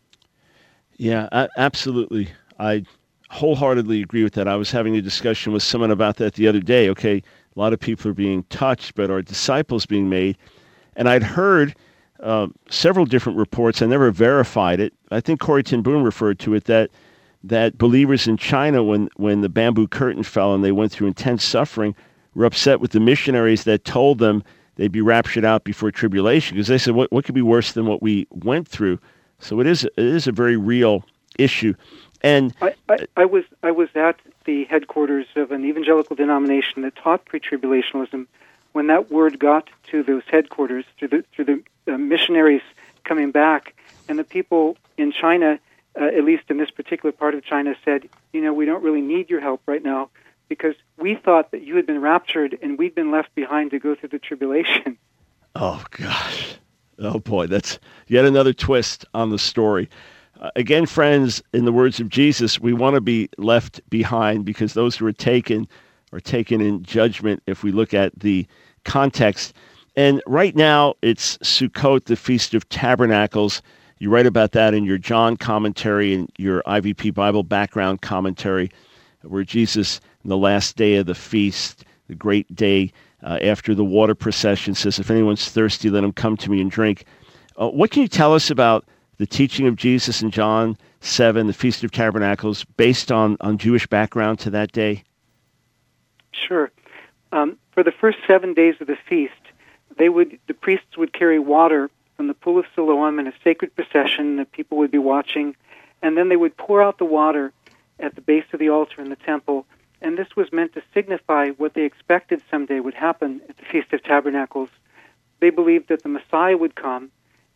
Yeah, absolutely. I wholeheartedly agree with that. I was having a discussion with someone about that the other day. Okay, a lot of people are being touched, but are disciples being made? And I'd heard several different reports. I never verified it. I think Corrie ten Boom referred to it, that believers in China, when the bamboo curtain fell and they went through intense suffering, were upset with the missionaries that told them they'd be raptured out before tribulation, because they said, what could be worse than what we went through? So it is a very real issue. And I was at the headquarters of an evangelical denomination that taught pre-tribulationalism. When that word got to those headquarters through the missionaries coming back, and the people in China, at least in this particular part of China, said, we don't really need your help right now, because we thought that you had been raptured and we'd been left behind to go through the tribulation. Oh, gosh. Oh, boy. That's yet another twist on the story. Again, friends, in the words of Jesus, we want to be left behind because those who are taken in judgment if we look at the context. And right now, it's Sukkot, the Feast of Tabernacles. You write about that in your John commentary and your IVP Bible background commentary, where Jesus, in the last day of the feast, the great day after the water procession, says, if anyone's thirsty, let him come to me and drink. What can you tell us about the teaching of Jesus in John 7, the Feast of Tabernacles, based on Jewish background to that day? Sure. For the first 7 days of the feast, the priests would carry water from the pool of Siloam in a sacred procession that people would be watching, and then they would pour out the water at the base of the altar in the temple, and this was meant to signify what they expected someday would happen at the Feast of Tabernacles. They believed that the Messiah would come,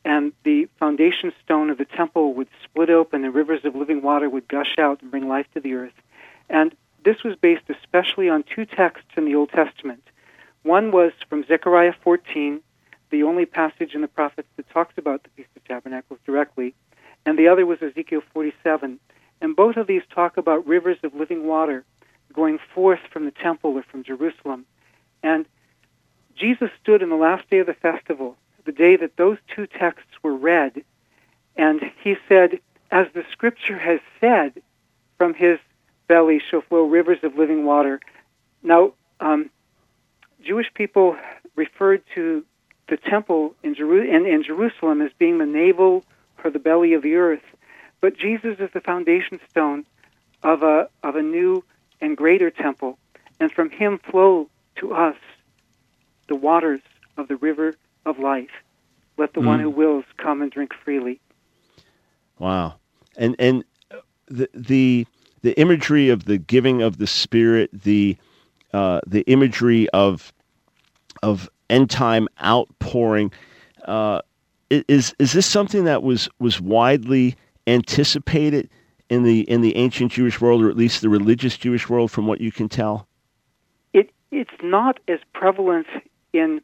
and the foundation stone of the temple would split open and rivers of living water would gush out and bring life to the earth. And this was based especially on two texts in the Old Testament. One was from Zechariah 14, the only passage in the prophets that talks about the Feast of Tabernacles directly, and the other was Ezekiel 47. And both of these talk about rivers of living water going forth from the temple or from Jerusalem. And Jesus stood in the last day of the festival, the day that those two texts were read, and he said, as the Scripture has said, from his belly shall flow rivers of living water. Now, Jewish people referred to the temple in Jerusalem as being the navel or the belly of the earth, but Jesus is the foundation stone of a new and greater temple, and from him flow to us the waters of the river of life. Let the one who wills come and drink freely. Wow. And the imagery of the giving of the Spirit, the imagery of end time outpouring, is this something that was widely anticipated in the ancient Jewish world, or at least the religious Jewish world, from what you can tell? It's not as prevalent in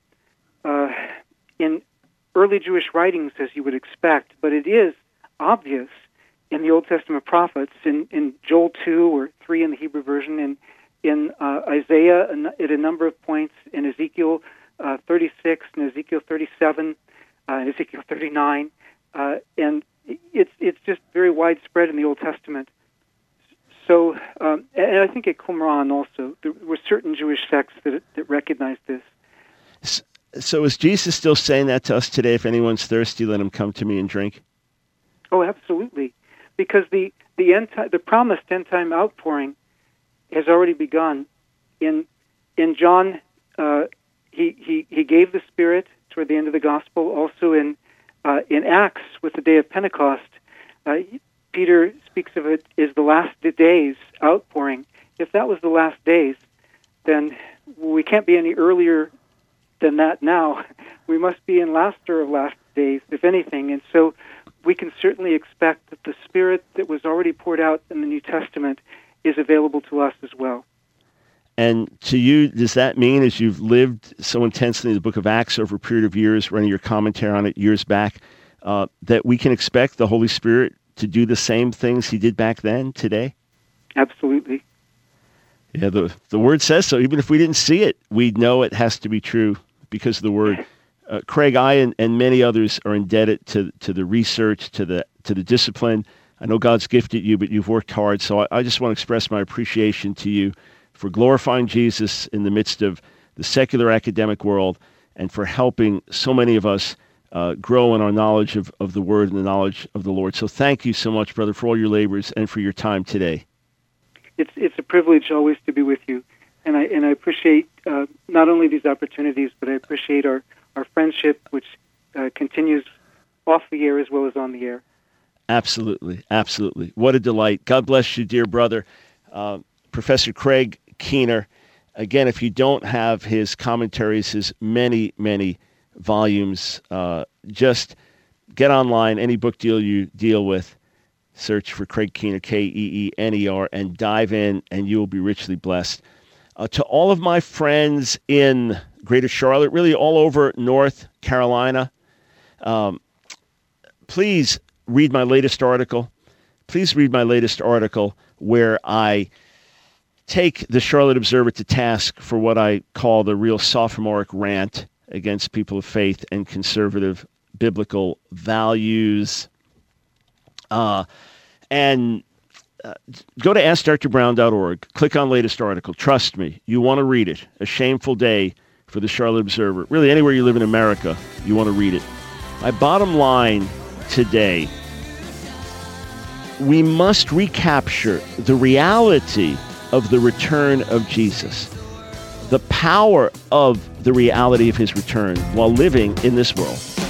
early Jewish writings as you would expect, but it is obvious in the Old Testament prophets, in Joel 2 or 3 in the Hebrew version, in Isaiah at a number of points, in Ezekiel 36 and Ezekiel 37 and Ezekiel 39, and it's just very widespread in the Old Testament. So, and I think at Qumran also, there were certain Jewish sects that recognized this. So is Jesus still saying that to us today? If anyone's thirsty, let him come to me and drink. Oh, absolutely, because the promised end time outpouring has already begun. In John, he gave the Spirit toward the end of the gospel. Also in Acts, with the day of Pentecost, Peter speaks of it as the last days outpouring. If that was the last days, then we can't be any earlier than that now. We must be in last days, if anything. And so we can certainly expect that the Spirit that was already poured out in the New Testament is available to us as well. And to you, does that mean, as you've lived so intensely in the book of Acts over a period of years, running your commentary on it years back, that we can expect the Holy Spirit to do the same things he did back then, today? Absolutely. Yeah, the Word says so. Even if we didn't see it, we know it has to be true because of the Word. Craig, I and many others are indebted to the research, to the discipline. I know God's gifted you, but you've worked hard. So I just want to express my appreciation to you for glorifying Jesus in the midst of the secular academic world and for helping so many of us grow in our knowledge of the Word and the knowledge of the Lord. So thank you so much, brother, for all your labors and for your time today. It's a privilege always to be with you, and I appreciate not only these opportunities, but I appreciate our friendship, which continues off the air as well as on the air. Absolutely, absolutely. What a delight. God bless you, dear brother. Professor Craig Keener. Again, if you don't have his commentaries, his many, many volumes, just get online, any book deal you deal with, search for Craig Keener, Keener, and dive in, and you will be richly blessed. To all of my friends in Greater Charlotte, really all over North Carolina, please read my latest article. Please read my latest article where I take the Charlotte Observer to task for what I call the real sophomoric rant against people of faith and conservative biblical values. And go to AskDrBrown.org. Click on latest article. Trust me, you want to read it. A shameful day for the Charlotte Observer. Really, anywhere you live in America, you want to read it. My bottom line today, we must recapture the reality of the return of Jesus, the power of the reality of his return while living in this world.